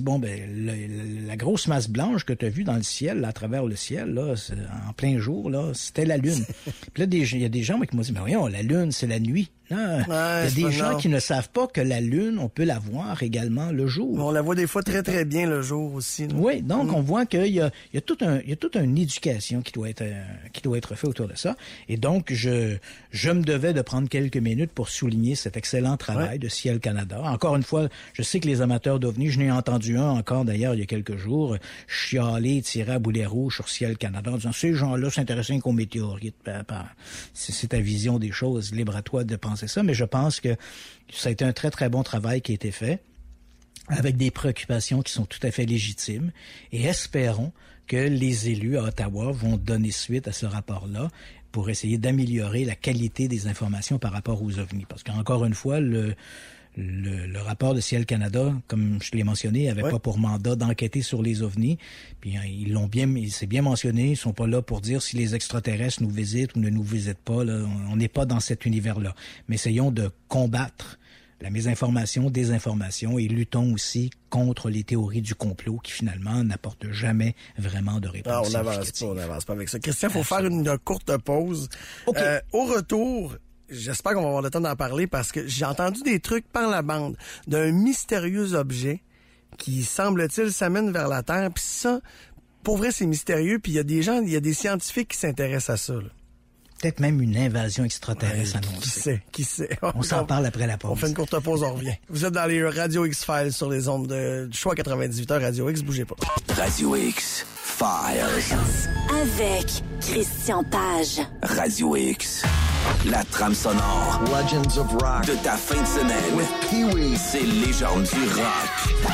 la grosse masse blanche que tu as vue dans le ciel, là, à travers le ciel, là, en plein jour, là, c'était la Lune. Puis là, il y a des gens qui m'ont dit, mais voyons, la Lune, c'est la nuit. Non, il y a des gens qui ne savent pas que la Lune, on peut la voir également le jour. On la voit des fois très, très bien le jour aussi. Là. Oui, donc on voit qu'il y a toute une éducation qui doit être faite autour de ça. Et donc, je me devais de prendre quelques minutes pour souligner cet excellent travail de Ciel Canada. Encore une fois, je sais que les amateurs d'OVNI, je n'ai entendu un encore d'ailleurs il y a quelques jours, chialer, tirer à boulet rouge sur Ciel Canada en disant, ces gens-là s'intéressent qu'aux météorites. C'est ta vision des choses, libre à toi de penser ça, mais je pense que ça a été un très, très bon travail qui a été fait avec des préoccupations qui sont tout à fait légitimes et espérons que les élus à Ottawa vont donner suite à ce rapport-là pour essayer d'améliorer la qualité des informations par rapport aux OVNI. Parce qu'encore une fois, le rapport de Ciel Canada, comme je l'ai mentionné, avait pas pour mandat d'enquêter sur les OVNI. Puis c'est bien mentionné, ils sont pas là pour dire si les extraterrestres nous visitent ou ne nous visitent pas. Là. On n'est pas dans cet univers-là. Mais essayons de combattre la mésinformation, désinformation et luttons aussi contre les théories du complot qui finalement n'apportent jamais vraiment de réponse. On n'avance pas avec ça. Christian, il faut faire une courte pause. Okay. Au retour, j'espère qu'on va avoir le temps d'en parler parce que j'ai entendu des trucs par la bande d'un mystérieux objet qui, semble-t-il, s'amène vers la Terre. Puis ça, pour vrai, c'est mystérieux. Puis il y a des scientifiques qui s'intéressent à ça, là. Peut-être même une invasion extraterrestre annoncée. Qui sait? On s'en parle après la pause. On fait une courte pause, on revient. Vous êtes dans les Radio X-Files sur les ondes du Choix 98.1 Radio X. Bougez pas. Radio X-Files. Avec Christian Page. Radio X. La trame sonore. Legends of Rock. De ta fin de semaine. With Pee-wee. C'est Légendes du rock.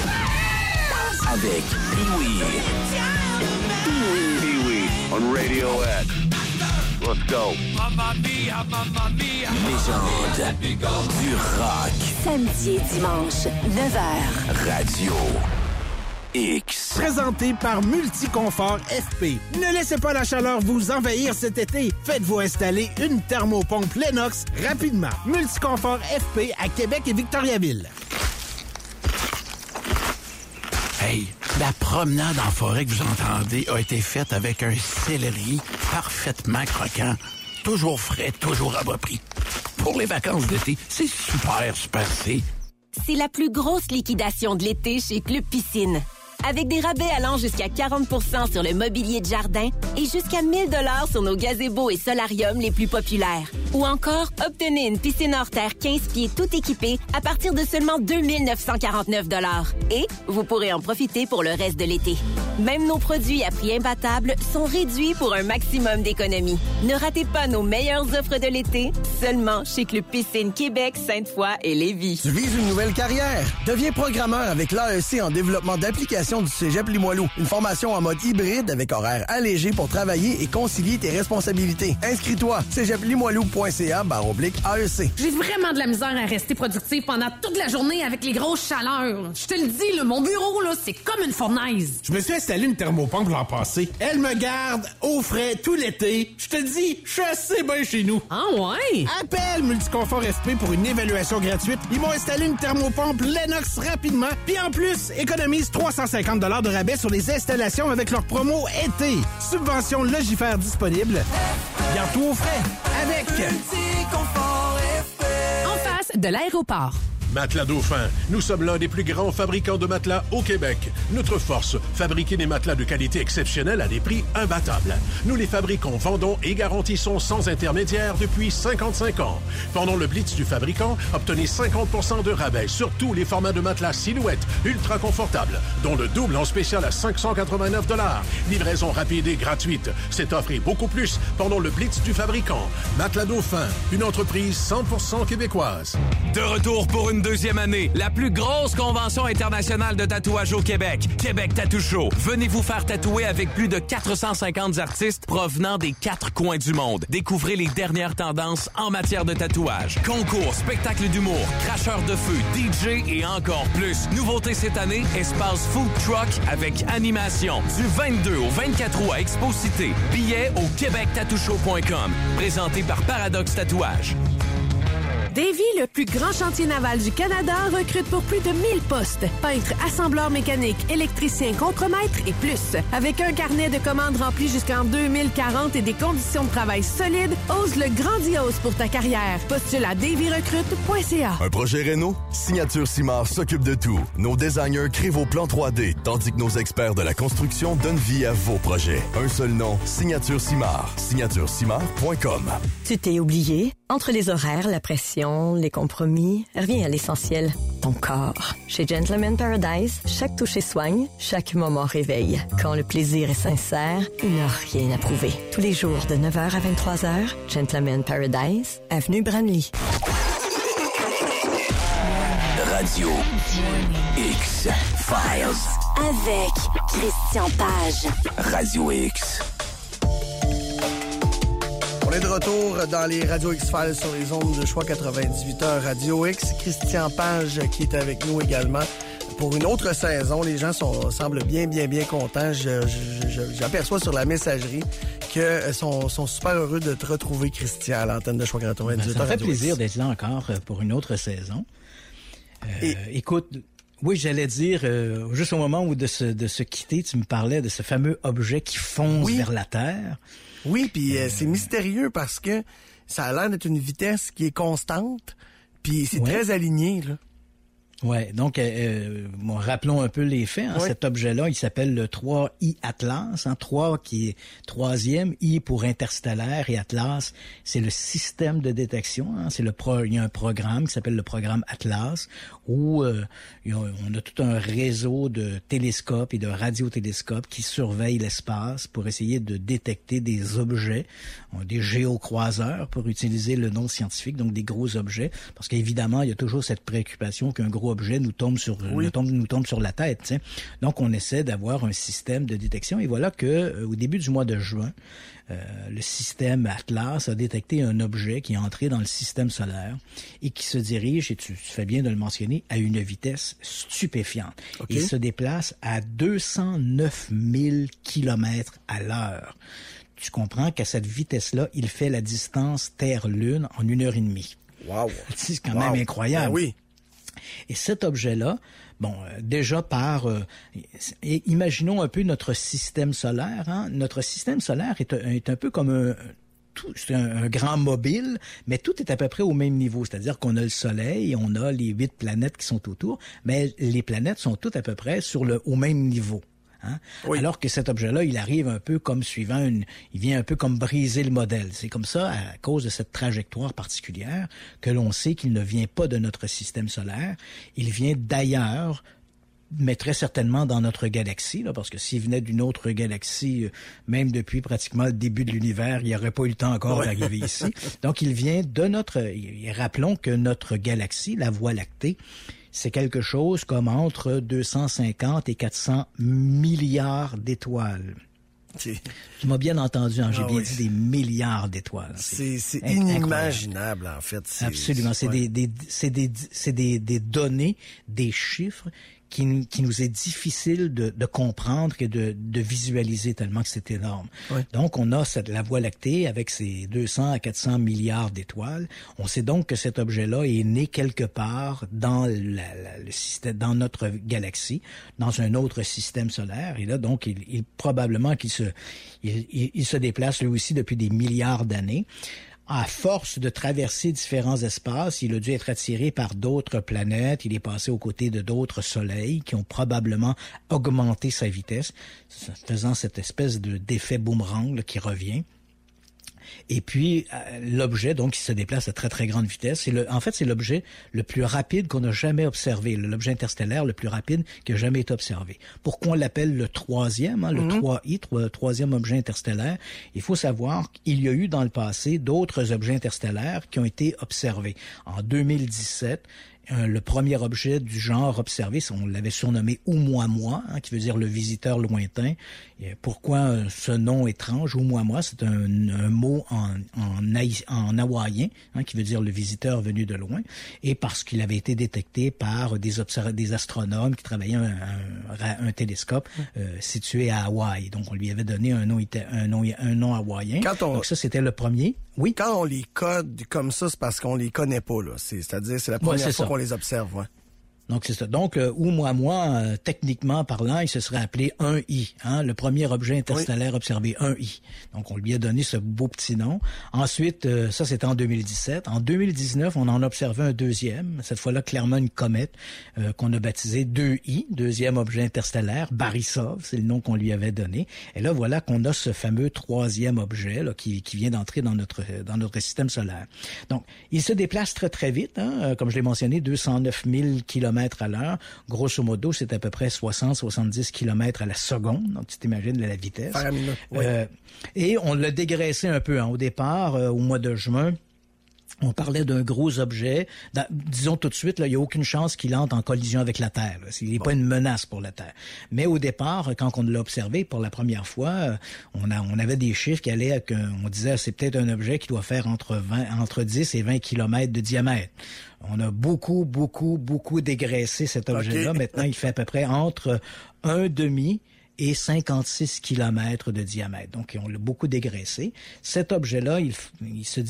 Avec Pee-wee. Pee-wee on Radio X. Let's go. Légende du rock. Samedi et dimanche, 9h. Radio X. Présenté par Multiconfort FP. Ne laissez pas la chaleur vous envahir cet été. Faites-vous installer une thermopompe Lennox rapidement. Multiconfort FP à Québec et Victoriaville. Hey, la promenade en forêt que vous entendez a été faite avec un céleri parfaitement croquant. Toujours frais, toujours à bas prix. Pour les vacances d'été, c'est super, c'est. C'est la plus grosse liquidation de l'été chez Club Piscine. Avec des rabais allant jusqu'à 40% sur le mobilier de jardin et jusqu'à 1 000 $ sur nos gazebos et solariums les plus populaires. Ou encore, obtenez une piscine hors terre 15 pieds tout équipée à partir de seulement 2 949 $. Et vous pourrez en profiter pour le reste de l'été. Même nos produits à prix imbattable sont réduits pour un maximum d'économies. Ne ratez pas nos meilleures offres de l'été, seulement chez Club Piscine Québec, Sainte-Foy et Lévis. Tu vises une nouvelle carrière? Deviens programmeur avec l'AEC en développement d'applications du Cégep Limoilou. Une formation en mode hybride avec horaire allégé pour travailler et concilier tes responsabilités. Inscris-toi, cégeplimoilou.ca/AEC. J'ai vraiment de la misère à rester productif pendant toute la journée avec les grosses chaleurs. Je te le dis, là, mon bureau, là, c'est comme une fournaise. Je me suis installé une thermopompe l'an passé. Elle me garde au frais tout l'été. Je te le dis, je suis assez bien chez nous. Ah ouais? Appelle Multiconfort FP pour une évaluation gratuite. Ils m'ont installé une thermopompe Lennox rapidement. Puis en plus, économise 350 $, de rabais sur les installations avec leur promo été. Subvention Logifère disponible. Garde tout au frais avec en face de l'aéroport. Matelas Dauphin. Nous sommes l'un des plus grands fabricants de matelas au Québec. Notre force, fabriquer des matelas de qualité exceptionnelle à des prix imbattables. Nous les fabriquons, vendons et garantissons sans intermédiaire depuis 55 ans. Pendant le Blitz du fabricant, obtenez 50% de rabais sur tous les formats de matelas Silhouette, ultra confortables, dont le double en spécial à 589 $. Livraison rapide et gratuite. Cette offre et beaucoup plus pendant le Blitz du fabricant. Matelas Dauphin, une entreprise 100% québécoise. De retour pour une deuxième année, la plus grosse convention internationale de tatouage au Québec, Québec Tattoo Show. Venez vous faire tatouer avec plus de 450 artistes provenant des 4 coins du monde. Découvrez les dernières tendances en matière de tatouage. Concours, spectacles d'humour, cracheurs de feu, DJ et encore plus. Nouveauté cette année, espace food truck avec animation. Du 22 au 24 août à Expo Cité. Billets au québectattooshow.com. Présenté par Paradoxe Tatouage. Davy, le plus grand chantier naval du Canada, recrute pour plus de 1000 postes. Peintres, assembleurs mécaniques, électriciens, contremaîtres et plus. Avec un carnet de commandes rempli jusqu'en 2040 et des conditions de travail solides, ose le grandiose pour ta carrière. Postule à davyrecrute.ca. Un projet Renault? Signature Simard s'occupe de tout. Nos designers créent vos plans 3D, tandis que nos experts de la construction donnent vie à vos projets. Un seul nom, Signature Simard. Signaturesimard.com. Tu t'es oublié? Entre les horaires, la pression, les compromis, reviens à l'essentiel, ton corps. Chez Gentleman Paradise, chaque toucher soigne, chaque moment réveille. Quand le plaisir est sincère, il n'y a rien à prouver. Tous les jours de 9h à 23h, Gentleman Paradise, avenue Branly. Radio X-Files. Avec Christian Page. Radio X. On est de retour dans les Radio X-Files sur les ondes de Choix 98.1 Radio X. Christian Page qui est avec nous également pour une autre saison. Les gens semblent bien contents. J'aperçois sur la messagerie que sont super heureux de te retrouver, Christian, à l'antenne de Choix 98.1 Ça me fait plaisir d'être là encore pour une autre saison. Écoute, oui, j'allais dire, juste au moment où de se quitter, tu me parlais de ce fameux objet qui fonce vers la Terre. Oui, puis c'est mystérieux parce que ça a l'air d'être une vitesse qui est constante, puis c'est très aligné, là. Ouais, donc rappelons un peu les faits. Hein. Cet objet-là, il s'appelle le 3I Atlas. 3 qui est troisième, I pour interstellaire et Atlas, c'est le système de détection. Hein. Il y a un programme qui s'appelle le programme Atlas où on a tout un réseau de télescopes et de radiotélescopes qui surveillent l'espace pour essayer de détecter des objets, des géocroiseurs pour utiliser le nom scientifique, donc des gros objets, parce qu'évidemment, il y a toujours cette préoccupation qu'un gros objet nous tombe sur la tête. T'sais. Donc, on essaie d'avoir un système de détection. Et voilà que au début du mois de juin, le système Atlas a détecté un objet qui est entré dans le système solaire et qui se dirige, et tu fais bien de le mentionner, à une vitesse stupéfiante. Okay. Il se déplace à 209 000 km à l'heure. Tu comprends qu'à cette vitesse-là, il fait la distance Terre-Lune en 1h30. Wow! C'est quand même incroyable. Ben oui. Et cet objet-là, déjà imaginons un peu notre système solaire. Hein? Notre système solaire est un peu comme c'est un grand mobile, mais tout est à peu près au même niveau. C'est-à-dire qu'on a le Soleil, on a les 8 planètes qui sont autour, mais les planètes sont toutes à peu près au même niveau. Hein? Oui. Alors que cet objet-là, il arrive un peu comme il vient un peu comme briser le modèle. C'est comme ça, à cause de cette trajectoire particulière, que l'on sait qu'il ne vient pas de notre système solaire, il vient d'ailleurs, mais très certainement dans notre galaxie, là, parce que s'il venait d'une autre galaxie, même depuis pratiquement le début de l'univers, il n'y aurait pas eu le temps encore d'arriver ici. Donc, il vient de rappelons que notre galaxie, la Voie lactée, c'est quelque chose comme entre 250 et 400 milliards d'étoiles. Tu m'as bien entendu, hein, j'ai bien dit des milliards d'étoiles. C'est inimaginable, en fait. Absolument. C'est des données, des chiffres qui nous est difficile de comprendre et de visualiser tellement que c'est énorme. Ouais. Donc, on a la Voie lactée avec ses 200 à 400 milliards d'étoiles. On sait donc que cet objet-là est né quelque part dans le système, dans notre galaxie, dans un autre système solaire. Et là, donc, il probablement qu'il se déplace lui aussi depuis des milliards d'années. à force de traverser différents espaces, il a dû être attiré par d'autres planètes. Il est passé aux côtés de d'autres soleils qui ont probablement augmenté sa vitesse, faisant cette espèce d'effet boomerang là, qui revient. Et puis, l'objet, donc, il se déplace à très, très grande vitesse. En fait, c'est l'objet le plus rapide qu'on a jamais observé, l'objet interstellaire le plus rapide qui a jamais été observé. Pourquoi on l'appelle le troisième, le 3I, troisième objet interstellaire? Il faut savoir qu'il y a eu dans le passé d'autres objets interstellaires qui ont été observés. En 2017, le premier objet du genre observé, on l'avait surnommé Oumuamua, qui veut dire le visiteur lointain. Et pourquoi ce nom étrange, Oumuamua? C'est un mot en hawaïen, qui veut dire le visiteur venu de loin, et parce qu'il avait été détecté par des astronomes qui travaillaient un télescope situé à Hawaï. Donc on lui avait donné un nom hawaïen. Donc ça, c'était le premier. Oui. Quand on les code comme ça, c'est parce qu'on les connaît pas, là. C'est-à-dire, c'est la première fois qu'on les observe, ouais. Donc, c'est ça. Donc, Oumuamua, techniquement parlant, il se serait appelé 1I, le premier objet interstellaire observé, 1I. Donc, on lui a donné ce beau petit nom. Ensuite, ça, c'était en 2017. En 2019, on en a observé un deuxième, cette fois-là, clairement une comète, qu'on a baptisé 2I, deuxième objet interstellaire, Borisov, c'est le nom qu'on lui avait donné. Et là, voilà qu'on a ce fameux troisième objet, là, qui vient d'entrer dans notre système solaire. Donc, il se déplace très, très vite, comme je l'ai mentionné, 209 000 km à l'heure. Grosso modo, c'est à peu près 60-70 km à la seconde. Donc, tu t'imagines la vitesse. Et on l'a dégraissé un peu. Au départ, au mois de juin, on parlait d'un gros objet. Disons tout de suite, il n'y a aucune chance qu'il entre en collision avec la Terre. Il n'est pas une menace pour la Terre. Mais au départ, quand on l'a observé pour la première fois, on avait des chiffres qui allaient, on disait c'est peut-être un objet qui doit faire entre 10 et 20 km de diamètre. On a beaucoup dégraissé cet objet-là. Maintenant, il fait à peu près entre 1,5 et 56 km de diamètre. Donc, on l'a beaucoup dégraissé. Cet objet-là, il se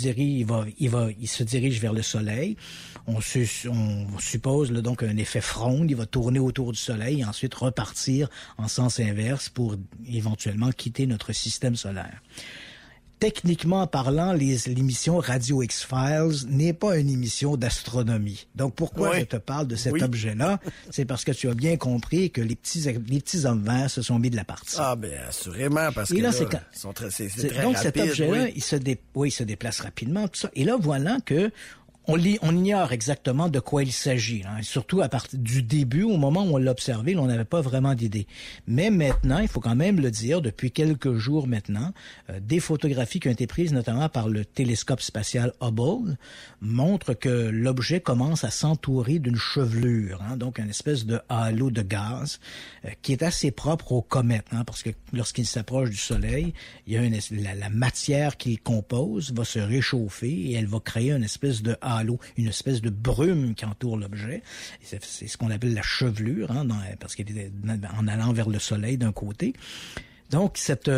dirige vers le Soleil. On suppose là, donc un effet fronde. Il va tourner autour du Soleil et ensuite repartir en sens inverse pour éventuellement quitter notre système solaire. Techniquement parlant, l'émission Radio X-Files n'est pas une émission d'astronomie. Donc, pourquoi je te parle de cet objet-là? C'est parce que tu as bien compris que les petits hommes verts se sont mis de la partie. Ah, bien, assurément, parce que là, c'est très donc, rapide. Cet objet-là, il se déplace rapidement, tout ça. Et là, voilà que on ignore exactement de quoi il s'agit. Surtout à partir du début, au moment où on l'a observé, on n'avait pas vraiment d'idée. Mais maintenant, il faut quand même le dire, depuis quelques jours maintenant, des photographies qui ont été prises notamment par le télescope spatial Hubble montrent que l'objet commence à s'entourer d'une chevelure, donc une espèce de halo de gaz qui est assez propre aux comètes, parce que lorsqu'il s'approche du Soleil, il y a la matière qu'il compose va se réchauffer et elle va créer une espèce de halo, une espèce de brume qui entoure l'objet. C'est ce qu'on appelle la chevelure, parce qu'il est en allant vers le Soleil d'un côté. Donc,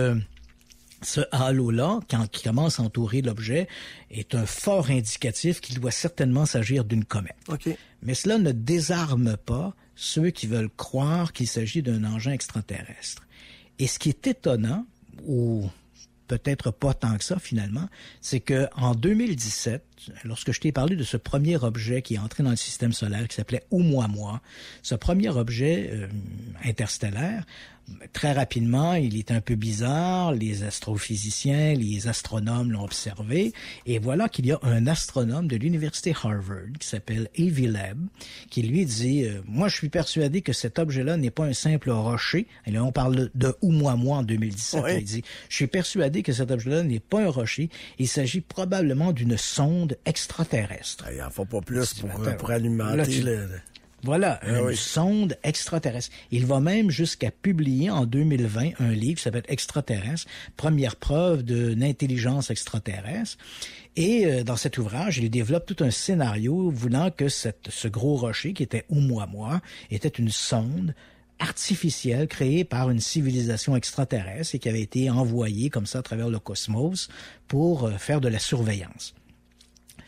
ce halo-là, qui commence à entourer l'objet, est un fort indicatif qu'il doit certainement s'agir d'une comète. Okay. Mais cela ne désarme pas ceux qui veulent croire qu'il s'agit d'un engin extraterrestre. Et ce qui est étonnant, ou peut-être pas tant que ça finalement, c'est que en 2017, lorsque je t'ai parlé de ce premier objet qui est entré dans le système solaire, qui s'appelait Oumuamua, ce premier objet interstellaire, très rapidement, il est un peu bizarre, les astrophysiciens, les astronomes l'ont observé, et voilà qu'il y a un astronome de l'université Harvard qui s'appelle Avi Loeb, qui lui dit moi je suis persuadé que cet objet-là n'est pas un simple rocher. Et là on parle de Oumuamua en 2017. Il dit je suis persuadé que cet objet-là n'est pas un rocher, il s'agit probablement d'une sonde extraterrestre. Il n'en faut pas plus pour alimenter Voilà, une sonde extraterrestre. Il va même jusqu'à publier en 2020 un livre qui s'appelle Extraterrestre, première preuve d'une intelligence extraterrestre. Et dans cet ouvrage, il développe tout un scénario voulant que ce gros rocher qui était Oumuamua était une sonde artificielle créée par une civilisation extraterrestre et qui avait été envoyée comme ça à travers le cosmos pour faire de la surveillance.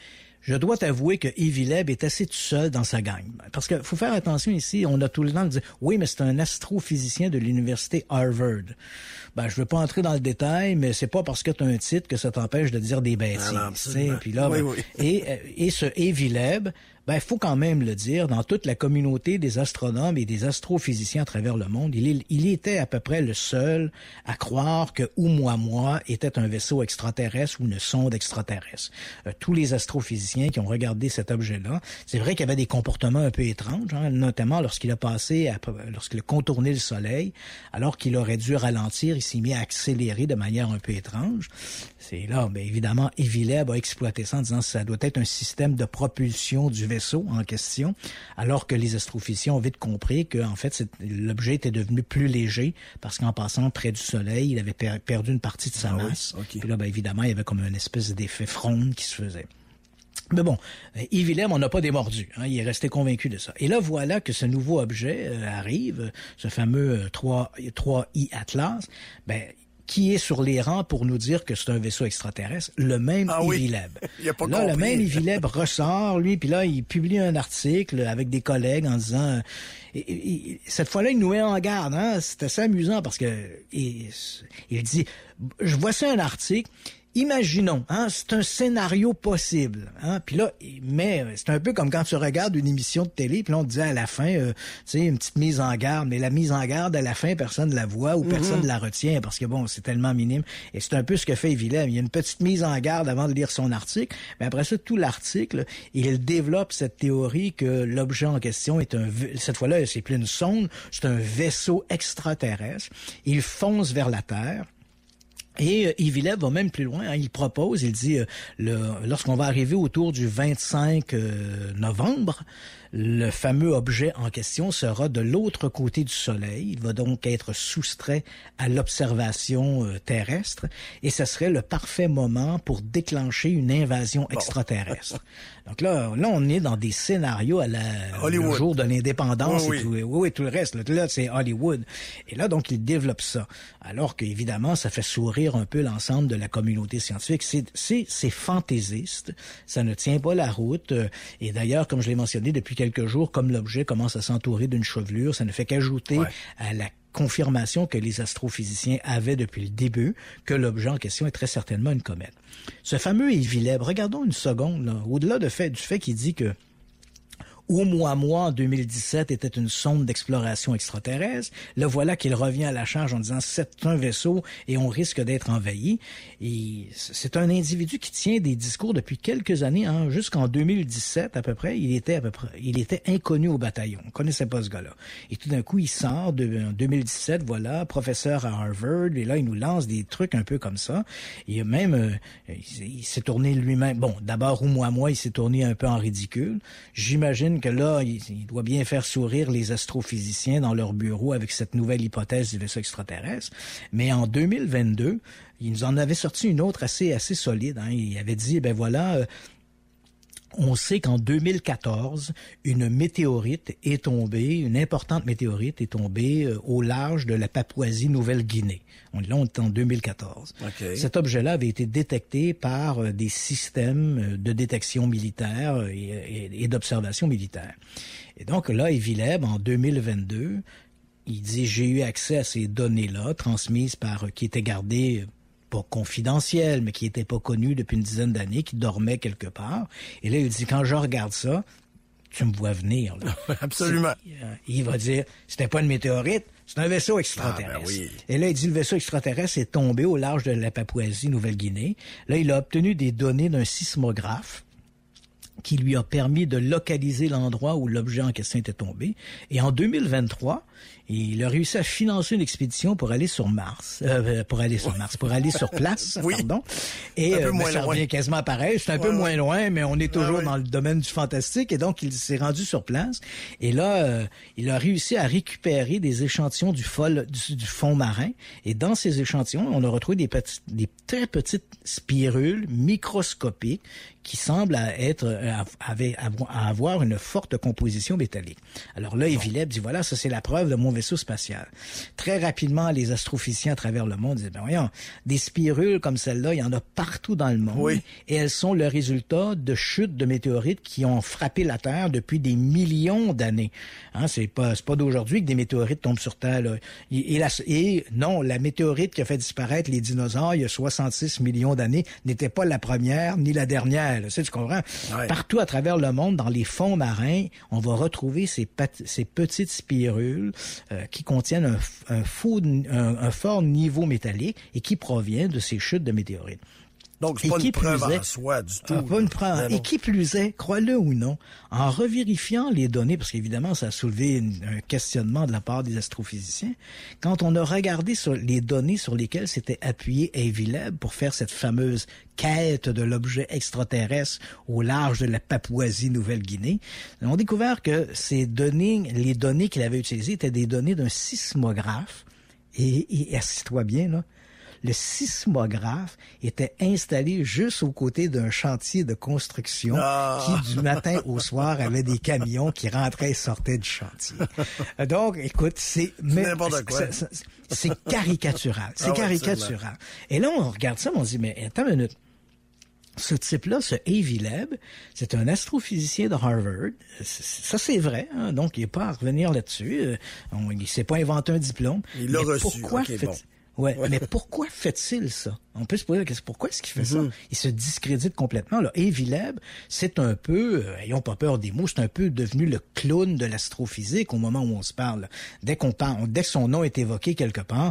Je dois t'avouer que Avi Loeb est assez tout seul dans sa gang. Parce que faut faire attention ici, on a tout le temps de dire « Oui, mais c'est un astrophysicien de l'université Harvard. » Ben, je veux pas entrer dans le détail, mais c'est pas parce que tu as un titre que ça t'empêche de dire des bêtises. Puis là, oui, oui. Et ce Avi Loeb, ben, faut quand même le dire, dans toute la communauté des astronomes et des astrophysiciens à travers le monde, il était à peu près le seul à croire que Oumuamua était un vaisseau extraterrestre ou une sonde extraterrestre. Tous les astrophysiciens qui ont regardé cet objet-là, c'est vrai qu'il y avait des comportements un peu étranges, hein, notamment lorsqu'il a contourné le Soleil, alors qu'il aurait dû ralentir, il s'est mis à accélérer de manière un peu étrange. C'est là, bien évidemment, Avi Loeb a exploité ça en disant que ça doit être un système de propulsion du vaisseau en question, alors que les astrophysiciens ont vite compris que, en fait, l'objet était devenu plus léger parce qu'en passant près du Soleil, il avait perdu une partie de sa masse. Okay. Puis là, bien évidemment, il y avait comme une espèce d'effet fronde qui se faisait. Mais bon, Avi Loeb, on n'a pas démordu. Hein, il est resté convaincu de ça. Et là, voilà que ce nouveau objet arrive, ce fameux 3I Atlas, ben, qui est sur les rangs pour nous dire que c'est un vaisseau extraterrestre, le même Avi Loeb. Il a pas là, compris. Le même Avi Loeb ressort, lui, puis là, il publie un article avec des collègues en disant... cette fois-là, il nous met en garde. Hein? C'est assez amusant parce que il dit, voici un article... Imaginons, hein, c'est un scénario possible, hein, puis là, mais c'est un peu comme quand tu regardes une émission de télé, puis là on te dit à la fin, tu sais, une petite mise en garde, mais la mise en garde à la fin, personne ne la voit ou personne ne la retient parce que bon, c'est tellement minime. Et c'est un peu ce que fait Avi Loeb. Il y a une petite mise en garde avant de lire son article, mais après ça, tout l'article, il développe cette théorie que l'objet en question est cette fois-là, c'est plus une sonde, c'est un vaisseau extraterrestre. Il fonce vers la Terre. Et Avi Loeb va même plus loin, hein, il propose, il dit, lorsqu'on va arriver autour du 25 novembre, le fameux objet en question sera de l'autre côté du Soleil. Il va donc être soustrait à l'observation terrestre et ce serait le parfait moment pour déclencher une invasion extraterrestre. Donc là, on est dans des scénarios à le jour de l'indépendance et tout le reste. Là, c'est Hollywood. Et là, donc, il développe ça. Alors qu'évidemment, ça fait sourire un peu l'ensemble de la communauté scientifique. C'est fantaisiste. Ça ne tient pas la route. Et d'ailleurs, comme je l'ai mentionné depuis quelques jours, comme l'objet commence à s'entourer d'une chevelure, ça ne fait qu'ajouter à la confirmation que les astrophysiciens avaient depuis le début que l'objet en question est très certainement une comète. Ce fameux Avi Loeb, regardons une seconde, là, au-delà du fait qu'il dit que Oumuamua en 2017 était une sonde d'exploration extraterrestre. Le voilà qu'il revient à la charge en disant c'est un vaisseau et on risque d'être envahi. Et c'est un individu qui tient des discours depuis quelques années, hein, jusqu'en 2017 à peu près. Il était inconnu au bataillon. On connaissait pas ce gars-là. Et tout d'un coup, il sort en 2017, voilà, professeur à Harvard. Et là, il nous lance des trucs un peu comme ça. Et même, il s'est tourné lui-même. Bon, d'abord Oumuamua, il s'est tourné un peu en ridicule. J'imagine que là, il doit bien faire sourire les astrophysiciens dans leur bureau avec cette nouvelle hypothèse du vaisseau extraterrestre. Mais en 2022, il nous en avait sorti une autre assez solide. Hein. Il avait dit, ben voilà... on sait qu'en 2014, une importante météorite est tombée au large de la Papouasie-Nouvelle-Guinée. Là, on est en 2014. Okay. Cet objet-là avait été détecté par des systèmes de détection militaire et d'observation militaire. Et donc là, Avi Loeb, en 2022, il dit « J'ai eu accès à ces données-là, transmises qui étaient gardées... » pas confidentiel, mais qui n'était pas connu depuis une dizaine d'années, qui dormait quelque part. Et là, il dit, quand je regarde ça, tu me vois venir. Là. Absolument. Il va dire, c'était pas une météorite, c'est un vaisseau extraterrestre. Ah, ben oui. Et là, il dit, le vaisseau extraterrestre est tombé au large de la Papouasie-Nouvelle-Guinée. Là, il a obtenu des données d'un sismographe qui lui a permis de localiser l'endroit où l'objet en question était tombé. Et en 2023, il a réussi à financer une expédition pour aller sur Mars, pour aller sur place, oui. Pardon. Et ça revient quasiment pareil. C'est un peu moins loin, mais on est toujours dans le domaine du fantastique. Et donc, il s'est rendu sur place. Et là, il a réussi à récupérer des échantillons du fond marin. Et dans ces échantillons, on a retrouvé des très petites spirules microscopiques qui semble avoir une forte composition métallique. Alors là, Evileb dit, voilà, ça c'est la preuve de mon vaisseau spatial. Très rapidement, les astrophysiciens à travers le monde disaient, ben voyons, des spirules comme celle-là, il y en a partout dans le monde, et elles sont le résultat de chutes de météorites qui ont frappé la Terre depuis des millions d'années. Hein, c'est pas d'aujourd'hui que des météorites tombent sur Terre, là. Et non, la météorite qui a fait disparaître les dinosaures il y a 66 millions d'années n'était pas la première ni la dernière. Là. Tu comprends? Ouais. Partout à travers le monde, dans les fonds marins, on va retrouver ces petites spirules qui contiennent un fort niveau métallique et qui provient de ces chutes de météorites. Donc, c'est pas une preuve en soi du tout. Pas une preuve. Et qui plus est, crois-le ou non, en revérifiant les données, parce qu'évidemment, ça a soulevé un questionnement de la part des astrophysiciens, quand on a regardé sur les données sur lesquelles s'était appuyé Evileb pour faire cette fameuse quête de l'objet extraterrestre au large de la Papouasie-Nouvelle-Guinée, on a découvert que les données qu'il avait utilisées étaient des données d'un sismographe. Et assis-toi bien, là. Le sismographe était installé juste aux côtés d'un chantier de construction qui, du matin au soir, avait des camions qui rentraient et sortaient du chantier. Donc, écoute, c'est n'importe quoi. C'est caricatural. C'est caricatural. Et là, on regarde ça, on dit, mais attends une minute. Ce type-là, ce Evileb, c'est un astrophysicien de Harvard. Ça, c'est vrai. Hein? Donc, il n'est pas à revenir là-dessus. Il ne s'est pas inventé un diplôme. Il l'a reçu. Ouais, mais pourquoi fait-il ça? On peut se poser la question, pourquoi est-ce qu'il fait ça? Il se discrédite complètement. Là, Evileb, c'est un peu, ayons pas peur des mots, c'est un peu devenu le clown de l'astrophysique au moment où on se parle. Dès que son nom est évoqué quelque part,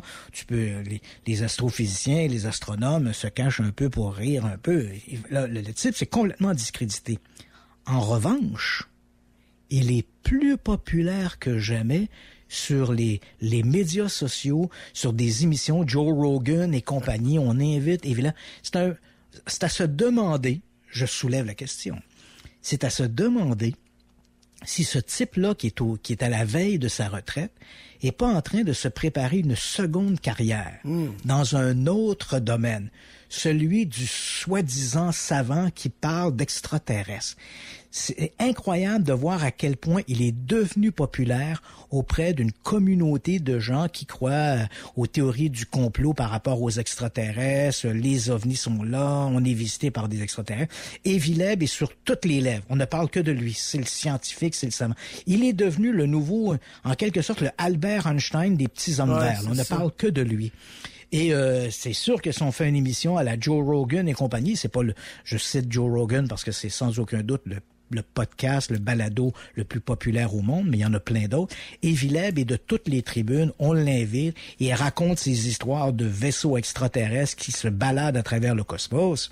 les astrophysiciens, les astronomes se cachent un peu pour rire un peu. Là, le type, c'est complètement discrédité. En revanche, il est plus populaire que jamais sur les médias sociaux, sur des émissions, Joe Rogan et compagnie, on invite, évidemment. C'est à se demander, je soulève la question, c'est à se demander si ce type-là qui est à la veille de sa retraite est pas en train de se préparer une seconde carrière dans un autre domaine, celui du soi-disant savant qui parle d'extraterrestres. C'est incroyable de voir à quel point il est devenu populaire auprès d'une communauté de gens qui croient aux théories du complot par rapport aux extraterrestres. Les ovnis sont là, on est visité par des extraterrestres. Evileb est sur toutes les lèvres. On ne parle que de lui. C'est le scientifique, c'est le savant. Il est devenu le nouveau, en quelque sorte, le Albert Einstein des petits hommes verts. On ne parle que de lui. Et c'est sûr que si on fait une émission à la Joe Rogan et compagnie, c'est pas je cite Joe Rogan parce que c'est sans aucun doute le podcast, le balado le plus populaire au monde, mais il y en a plein d'autres. Evileb est de toutes les tribunes, on l'invite et il raconte ces histoires de vaisseaux extraterrestres qui se baladent à travers le cosmos.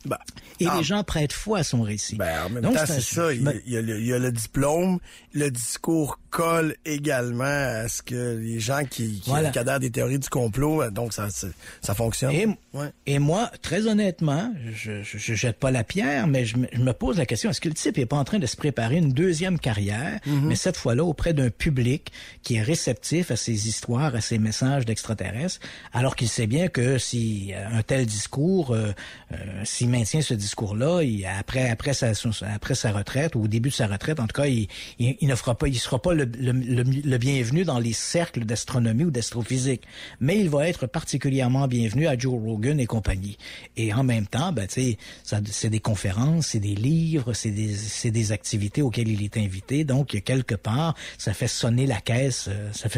Les gens prêtent foi à son récit. En même temps, c'est ça. Il y a le diplôme. Le discours colle également à ce que les gens qui adhèrent des théories du complot, donc ça fonctionne. Et moi, très honnêtement, je jette pas la pierre, mais je me pose la question, est-ce que le type est pas en train de se préparer une deuxième carrière, mais cette fois-là auprès d'un public qui est réceptif à ces histoires, à ces messages d'extraterrestres, alors qu'il sait bien que si un tel discours, s'il maintient ce discours-là, après sa retraite, ou au début de sa retraite, en tout cas, il sera pas le bienvenu dans les cercles d'astronomie ou d'astrophysique. Mais il va être particulièrement bienvenu à Joe Rogan et compagnie. Et en même temps, c'est des conférences, c'est des livres, c'est des activités auxquelles il est invité. Donc, quelque part, ça fait sonner la caisse.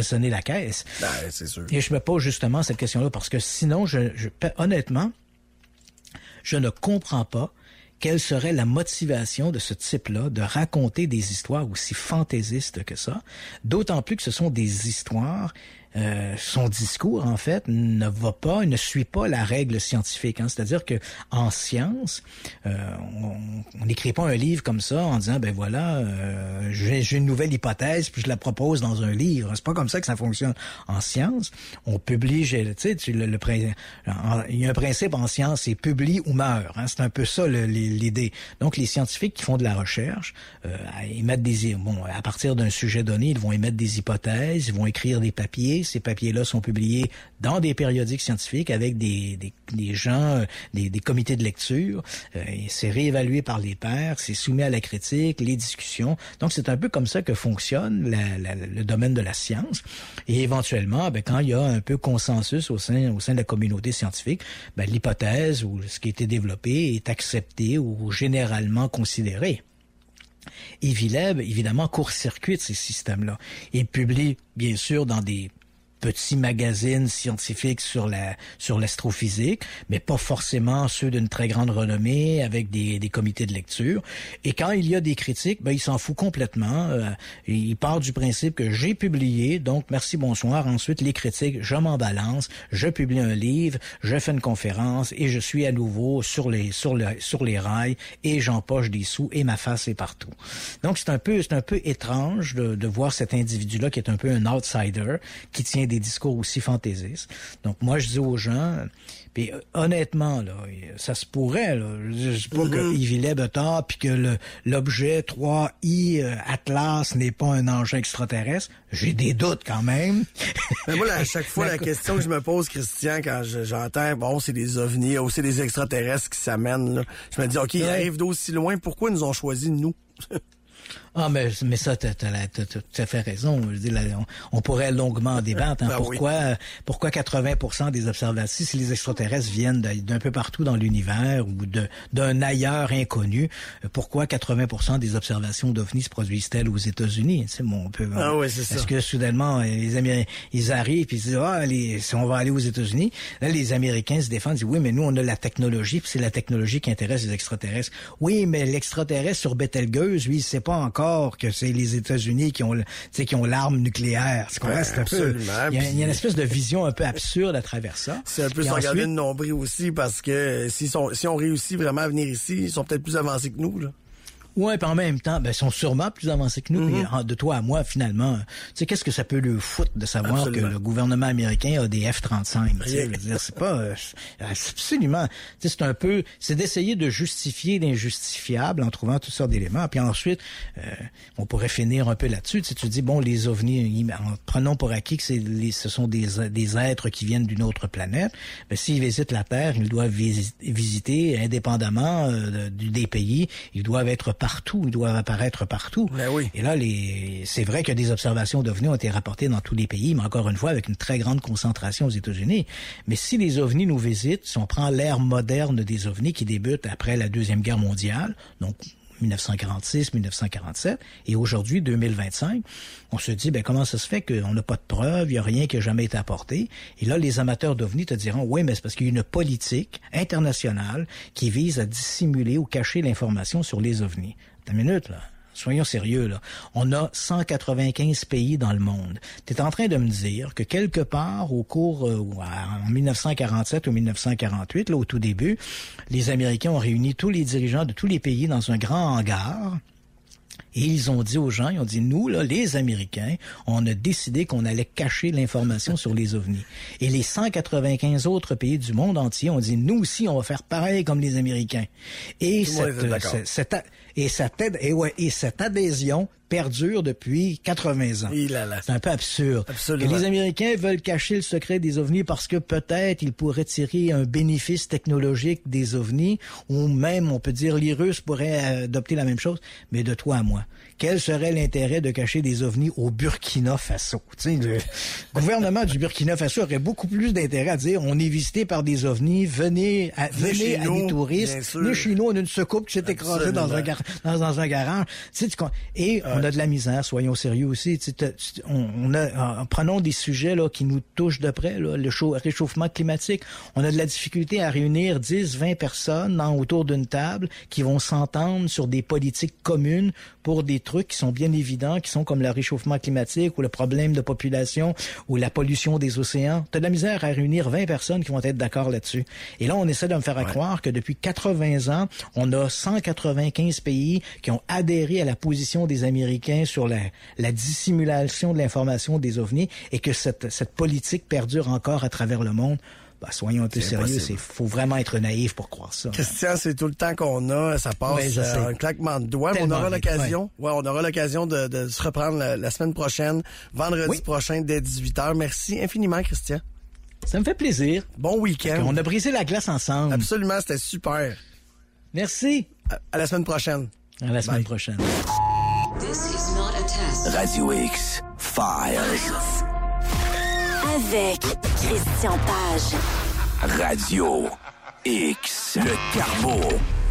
C'est sûr. Et je me pose justement cette question-là parce que sinon, honnêtement, je ne comprends pas quelle serait la motivation de ce type-là de raconter des histoires aussi fantaisistes que ça, d'autant plus que ce sont des histoires son discours, en fait, ne suit pas la règle scientifique. Hein. C'est-à-dire que en science, on n'écrit pas un livre comme ça en disant, ben voilà, j'ai une nouvelle hypothèse, puis je la propose dans un livre. C'est pas comme ça que ça fonctionne. En science, on publie, tu sais, il y a un principe en science, c'est publie ou meurt. Hein. C'est un peu ça l'idée. Donc, les scientifiques qui font de la recherche, émettent à partir d'un sujet donné, ils vont émettre des hypothèses, ils vont écrire des papiers, publiés. Ces papiers-là sont publiés dans des périodiques scientifiques avec des gens, des comités de lecture. C'est réévalué par les pairs, c'est soumis à la critique, les discussions. Donc, c'est un peu comme ça que fonctionne le domaine de la science. Et éventuellement, quand il y a un peu consensus au sein de la communauté scientifique, l'hypothèse ou ce qui a été développé est accepté ou généralement considéré. Et Villeb, évidemment, court-circuite ces systèmes-là. Il publie, bien sûr, dans des petits magazines scientifiques sur l'astrophysique, mais pas forcément ceux d'une très grande renommée avec des comités de lecture. Et quand il y a des critiques, il s'en fout complètement. Il part du principe que j'ai publié, donc merci, bonsoir. Ensuite, les critiques, je m'en balance, je publie un livre, je fais une conférence et je suis à nouveau sur les rails et j'empoche des sous et ma face est partout. Donc c'est un peu étrange de voir cet individu-là qui est un peu un outsider, qui tient des discours aussi fantaisistes. Donc moi je dis aux gens, puis honnêtement là, ça se pourrait là, je dis pas que Yves Villeb a tort puis que l'objet 3I Atlas n'est pas un engin extraterrestre, j'ai des doutes quand même. Mais moi à chaque fois la question que je me pose, Christian, quand j'entends c'est des ovnis ou c'est des extraterrestres qui s'amènent là, je me dis OK, ils arrivent d'aussi loin, pourquoi ils nous ont choisi nous? Ah, mais ça, t'as tout à fait raison. Je dis, là, on pourrait longuement débattre. Pourquoi 80% des observations, si les extraterrestres viennent d'un peu partout dans l'univers ou d'un ailleurs inconnu, pourquoi 80% des observations d'OVNI se produisent-elles aux États-Unis? C'est ça. Parce que soudainement, les Américains, ils arrivent et ils disent, si on va aller aux États-Unis, là, les Américains se défendent, ils disent, oui, mais nous, on a la technologie, puis c'est la technologie qui intéresse les extraterrestres. Oui, mais l'extraterrestre sur Betelgeuse, lui, il sait pas encore que c'est les États-Unis qui ont l'arme nucléaire. C'est un peu. Il y a une espèce de vision un peu absurde à travers ça. C'est un peu se regarder le nombril aussi, parce que si on réussit vraiment à venir ici, ils sont peut-être plus avancés que nous, là. Ouais, puis en même temps, ils sont sûrement plus avancés que nous. Mm-hmm. De toi à moi, finalement, tu sais, qu'est-ce que ça peut le foutre de savoir que le gouvernement américain a des F-35? C'est pas absolument. C'est un peu, c'est d'essayer de justifier l'injustifiable en trouvant toutes sortes d'éléments. Puis ensuite, on pourrait finir un peu là-dessus. Tu dis bon, les ovnis, prenons pour acquis que ce sont des êtres qui viennent d'une autre planète. Ben, s'ils visitent la Terre, ils doivent visiter indépendamment des pays. Ils doivent être partout, ils doivent apparaître partout. Ben oui. Et là, c'est vrai que des observations d'OVNI ont été rapportées dans tous les pays, mais encore une fois, avec une très grande concentration aux États-Unis. Mais si les ovnis nous visitent, si on prend l'ère moderne des ovnis qui débute après la Deuxième Guerre mondiale, donc 1946, 1947, et aujourd'hui, 2025, on se dit, comment ça se fait qu'on n'a pas de preuves, il n'y a rien qui a jamais été apporté? Et là, les amateurs d'OVNI te diront, oui, mais c'est parce qu'il y a une politique internationale qui vise à dissimuler ou cacher l'information sur les OVNI. Une minute, là. Soyons sérieux, là. On a 195 pays dans le monde. Tu es en train de me dire que quelque part en 1947 ou 1948, là, au tout début, les Américains ont réuni tous les dirigeants de tous les pays dans un grand hangar. Et ils ont dit aux gens, ils ont dit, nous, là, les Américains, on a décidé qu'on allait cacher l'information sur les ovnis. Et les 195 autres pays du monde entier ont dit, nous aussi, on va faire pareil comme les Américains. Et cette adhésion perdure depuis 80 ans. C'est un peu absurde. Absolument. Et les Américains veulent cacher le secret des ovnis parce que peut-être ils pourraient tirer un bénéfice technologique des ovnis, ou même, on peut dire, les Russes pourraient adopter la même chose, mais de toi à moi. Quel serait l'intérêt de cacher des ovnis au Burkina Faso? Tu sais, le gouvernement du Burkina Faso aurait beaucoup plus d'intérêt à dire, on est visité par des ovnis, venez à des touristes, venez chez nous, on a une soucoupe qui s'est écrasée dans un garage. Tu sais, on a de la misère, soyons sérieux aussi. Prenons des sujets là qui nous touchent de près, là, le réchauffement climatique. On a de la difficulté à réunir 10-20 personnes autour d'une table qui vont s'entendre sur des politiques communes pour des trucs qui sont bien évidents, qui sont comme le réchauffement climatique ou le problème de population ou la pollution des océans. T'as de la misère à réunir 20 personnes qui vont être d'accord là-dessus. Et là, on essaie de me faire croire que depuis 80 ans, on a 195 pays qui ont adhéré à la position des Américains sur la dissimulation de l'information des ovnis et que cette politique perdure encore à travers le monde. soyons un peu C'est sérieux. impossible. Faut vraiment être naïf pour croire ça. Christian, c'est tout le temps qu'on a. Ça passe Oui, je sais. un claquement de doigts. Mais on aura l'occasion. Ouais, on aura l'occasion de se reprendre la semaine prochaine, vendredi prochain dès 18h. Merci infiniment, Christian. Ça me fait plaisir. Bon week-end. On a brisé la glace ensemble. Absolument, c'était super. Merci. À la semaine prochaine. À la semaine prochaine. Radio X Files. Avec Christian Page. Radio X. Le Carbo.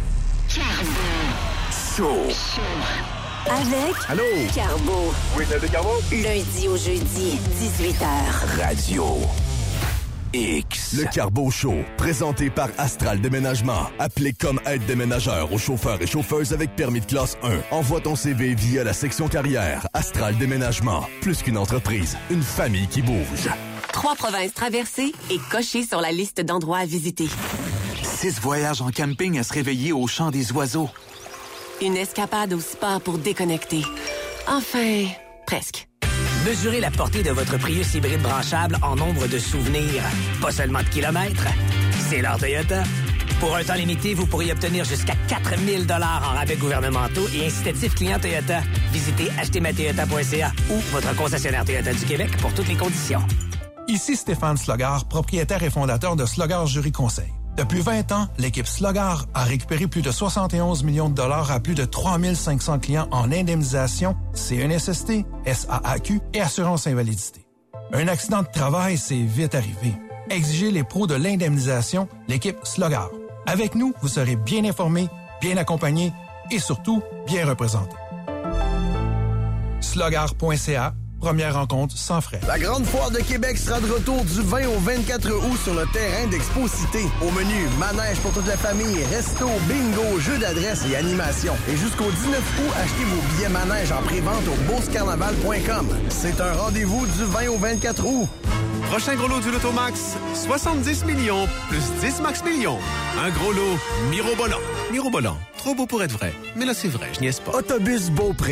Show. Avec Allô? Carbo. Oui, c'est le Carbo? Lundi au jeudi, 18h. Radio X. Le Carbo Show, présenté par Astral Déménagement. Appelez comme aide déménageur aux chauffeurs et chauffeuses avec permis de classe 1. Envoie ton CV via la section carrière. Astral Déménagement. Plus qu'une entreprise, une famille qui bouge. 3 provinces traversées et cochées sur la liste d'endroits à visiter. 6 voyages en camping à se réveiller au chant des oiseaux. Une escapade au spa pour déconnecter. Enfin, presque. Mesurez la portée de votre Prius hybride branchable en nombre de souvenirs, pas seulement de kilomètres. C'est l'heure Toyota. Pour un temps limité, vous pourriez obtenir jusqu'à 4 000 $ en rabais gouvernementaux et incitatifs clients Toyota. Visitez achetezmatoyota.ca ou votre concessionnaire Toyota du Québec pour toutes les conditions. Ici Stéphane Slogar, propriétaire et fondateur de Slogar Jury Conseil. Depuis 20 ans, l'équipe Slogar a récupéré plus de 71 millions de dollars à plus de 3500 clients en indemnisation, CNSST, SAAQ et assurance invalidité. Un accident de travail, c'est vite arrivé. Exigez les pros de l'indemnisation, l'équipe Slogar. Avec nous, vous serez bien informé, bien accompagné et surtout bien représenté. Slogar.ca. Première rencontre sans frais. La Grande Foire de Québec sera de retour du 20 au 24 août sur le terrain d'Expo Cité. Au menu, manège pour toute la famille, resto, bingo, jeux d'adresse et animation. Et jusqu'au 19 août, achetez vos billets manège en pré-vente au beaucecarnaval.com. C'est un rendez-vous du 20 au 24 août. Prochain gros lot du Lotomax, 70 millions plus 10 max millions. Un gros lot mirobolant. Mirobolant, trop beau pour être vrai. Mais là, c'est vrai, je niaise pas. Autobus Beaupré.